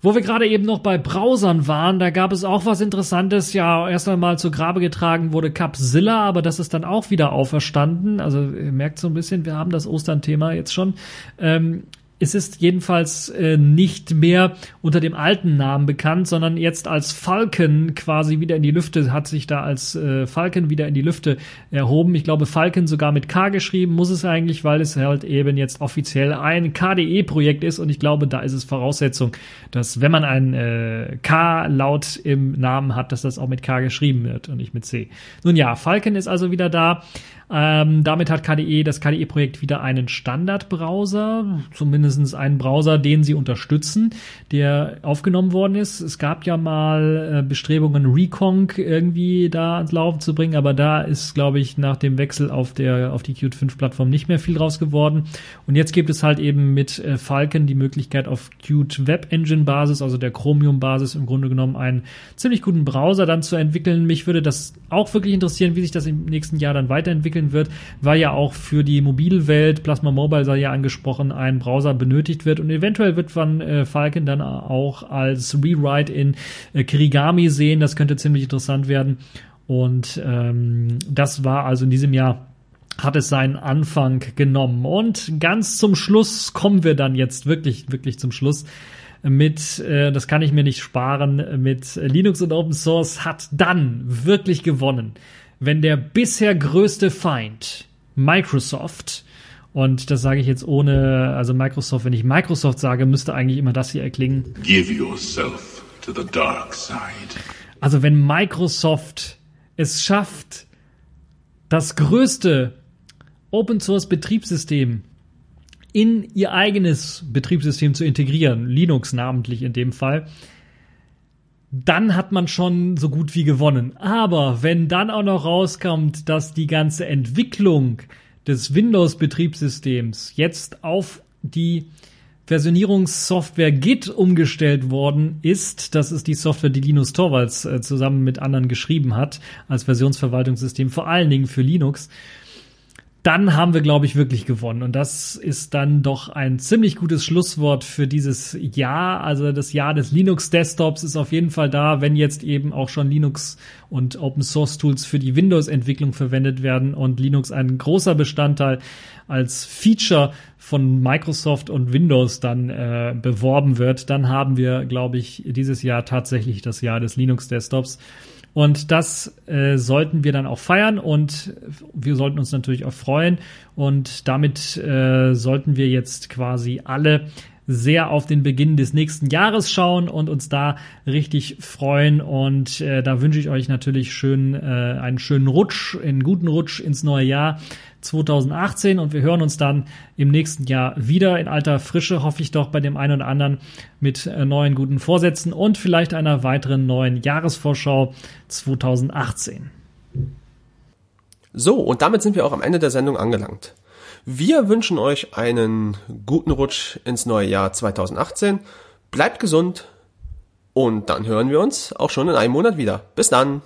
Wo wir gerade eben noch bei Browsern waren, da gab es auch was Interessantes. Ja, erst einmal zu Grabe getragen wurde Capzilla, aber das ist dann auch wieder auferstanden. Also ihr merkt so ein bisschen, wir haben das Ostern-Thema jetzt schon. Ähm, Es ist jedenfalls äh, nicht mehr unter dem alten Namen bekannt, sondern jetzt als Falcon quasi wieder in die Lüfte, hat sich da als äh, Falcon wieder in die Lüfte erhoben. Ich glaube, Falcon sogar mit K geschrieben, muss es eigentlich, weil es halt eben jetzt offiziell ein K D E-Projekt ist und ich glaube, da ist es Voraussetzung, dass wenn man ein äh, K-Laut im Namen hat, dass das auch mit K geschrieben wird und nicht mit C. Nun ja, Falcon ist also wieder da. Ähm, damit hat K D E, das K D E-Projekt wieder einen Standardbrowser, zumindest einen Browser, den sie unterstützen, der aufgenommen worden ist. Es gab ja mal äh, Bestrebungen, Reconq irgendwie da ans Laufen zu bringen, aber da ist, glaube ich, nach dem Wechsel auf der auf die Qt fünf Plattform nicht mehr viel draus geworden. Und jetzt gibt es halt eben mit äh, Falcon die Möglichkeit, auf Qt Web Engine Basis, also der Chromium Basis, im Grunde genommen einen ziemlich guten Browser dann zu entwickeln. Mich würde das auch wirklich interessieren, wie sich das im nächsten Jahr dann weiterentwickelt wird, weil ja auch für die Mobilwelt, Plasma Mobile sei ja angesprochen, ein Browser benötigt wird und eventuell wird man äh, Falcon dann auch als Rewrite in äh, Kirigami sehen, das könnte ziemlich interessant werden und ähm, das war also in diesem Jahr, hat es seinen Anfang genommen und ganz zum Schluss kommen wir dann jetzt wirklich, wirklich zum Schluss mit, äh, das kann ich mir nicht sparen, mit Linux und Open Source hat dann wirklich gewonnen, wenn der bisher größte Feind, Microsoft, und das sage ich jetzt ohne, also Microsoft, wenn ich Microsoft sage, müsste eigentlich immer das hier erklingen. Give yourself to the dark side. Also wenn Microsoft es schafft, das größte Open-Source-Betriebssystem in ihr eigenes Betriebssystem zu integrieren, Linux namentlich in dem Fall, dann hat man schon so gut wie gewonnen. Aber wenn dann auch noch rauskommt, dass die ganze Entwicklung des Windows-Betriebssystems jetzt auf die Versionierungssoftware Git umgestellt worden ist, das ist die Software, die Linus Torvalds äh, zusammen mit anderen geschrieben hat, als Versionsverwaltungssystem, vor allen Dingen für Linux, dann haben wir, glaube ich, wirklich gewonnen. Und das ist dann doch ein ziemlich gutes Schlusswort für dieses Jahr. Also das Jahr des Linux-Desktops ist auf jeden Fall da, wenn jetzt eben auch schon Linux und Open-Source-Tools für die Windows-Entwicklung verwendet werden und Linux ein großer Bestandteil als Feature von Microsoft und Windows dann äh, beworben wird, dann haben wir, glaube ich, dieses Jahr tatsächlich das Jahr des Linux-Desktops. Und das äh, sollten wir dann auch feiern und wir sollten uns natürlich auch freuen. Und damit äh, sollten wir jetzt quasi alle sehr auf den Beginn des nächsten Jahres schauen und uns da richtig freuen. Und äh, da wünsche ich euch natürlich schön äh, einen schönen Rutsch, einen guten Rutsch ins neue Jahr zwanzig achtzehn und wir hören uns dann im nächsten Jahr wieder in alter Frische, hoffe ich doch, bei dem einen oder anderen mit äh, neuen guten Vorsätzen und vielleicht einer weiteren neuen Jahresvorschau zwanzig achtzehn. So, und damit sind wir auch am Ende der Sendung angelangt. Wir wünschen euch einen guten Rutsch ins neue Jahr zwanzig achtzehn. Bleibt gesund und dann hören wir uns auch schon in einem Monat wieder. Bis dann!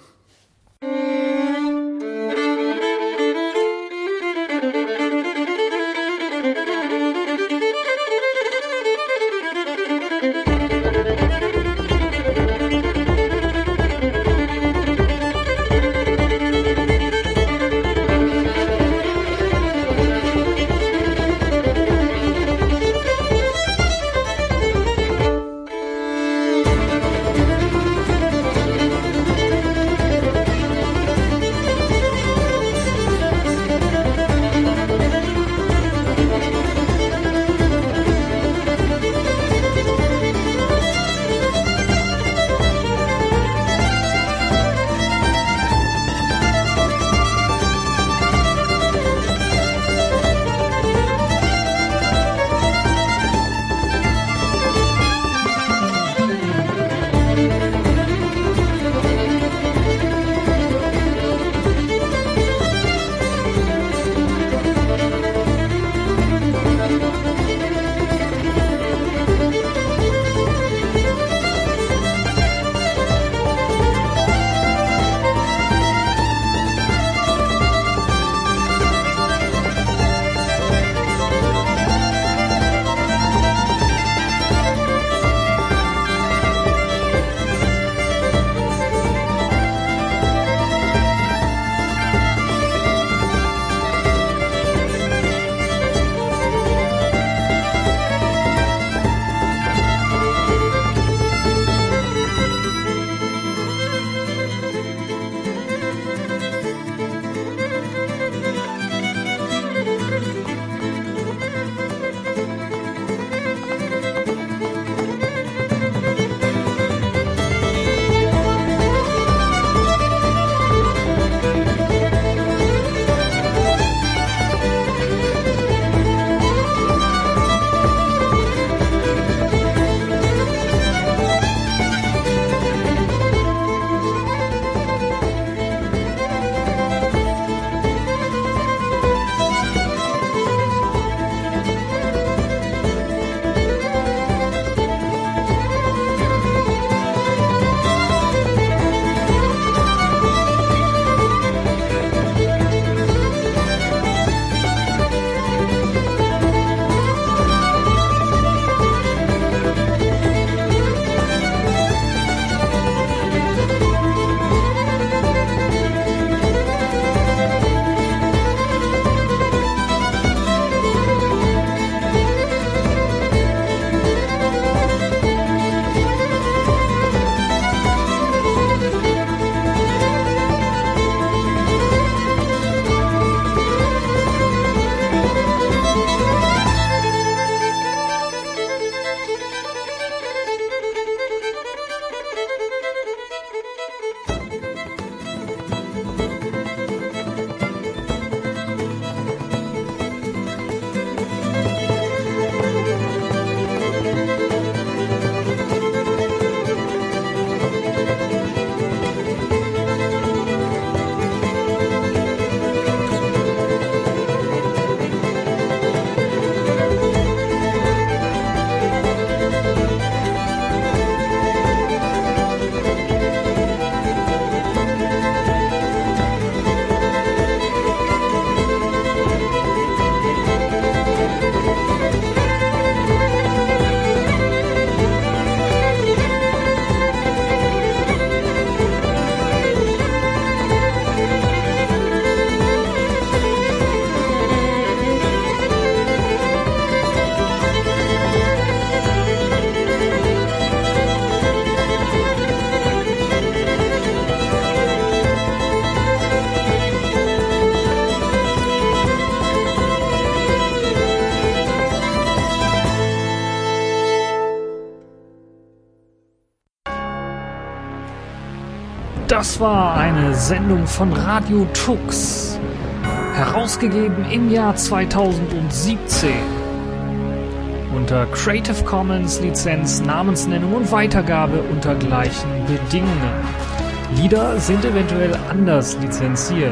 Das war eine Sendung von Radio Tux, herausgegeben im Jahr zweitausendsiebzehn. Unter Creative Commons Lizenz, Namensnennung und Weitergabe unter gleichen Bedingungen. Lieder sind eventuell anders lizenziert.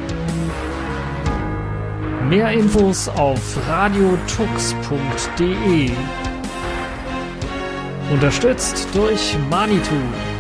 Mehr Infos auf radiotux punkt de. Unterstützt durch Manitou.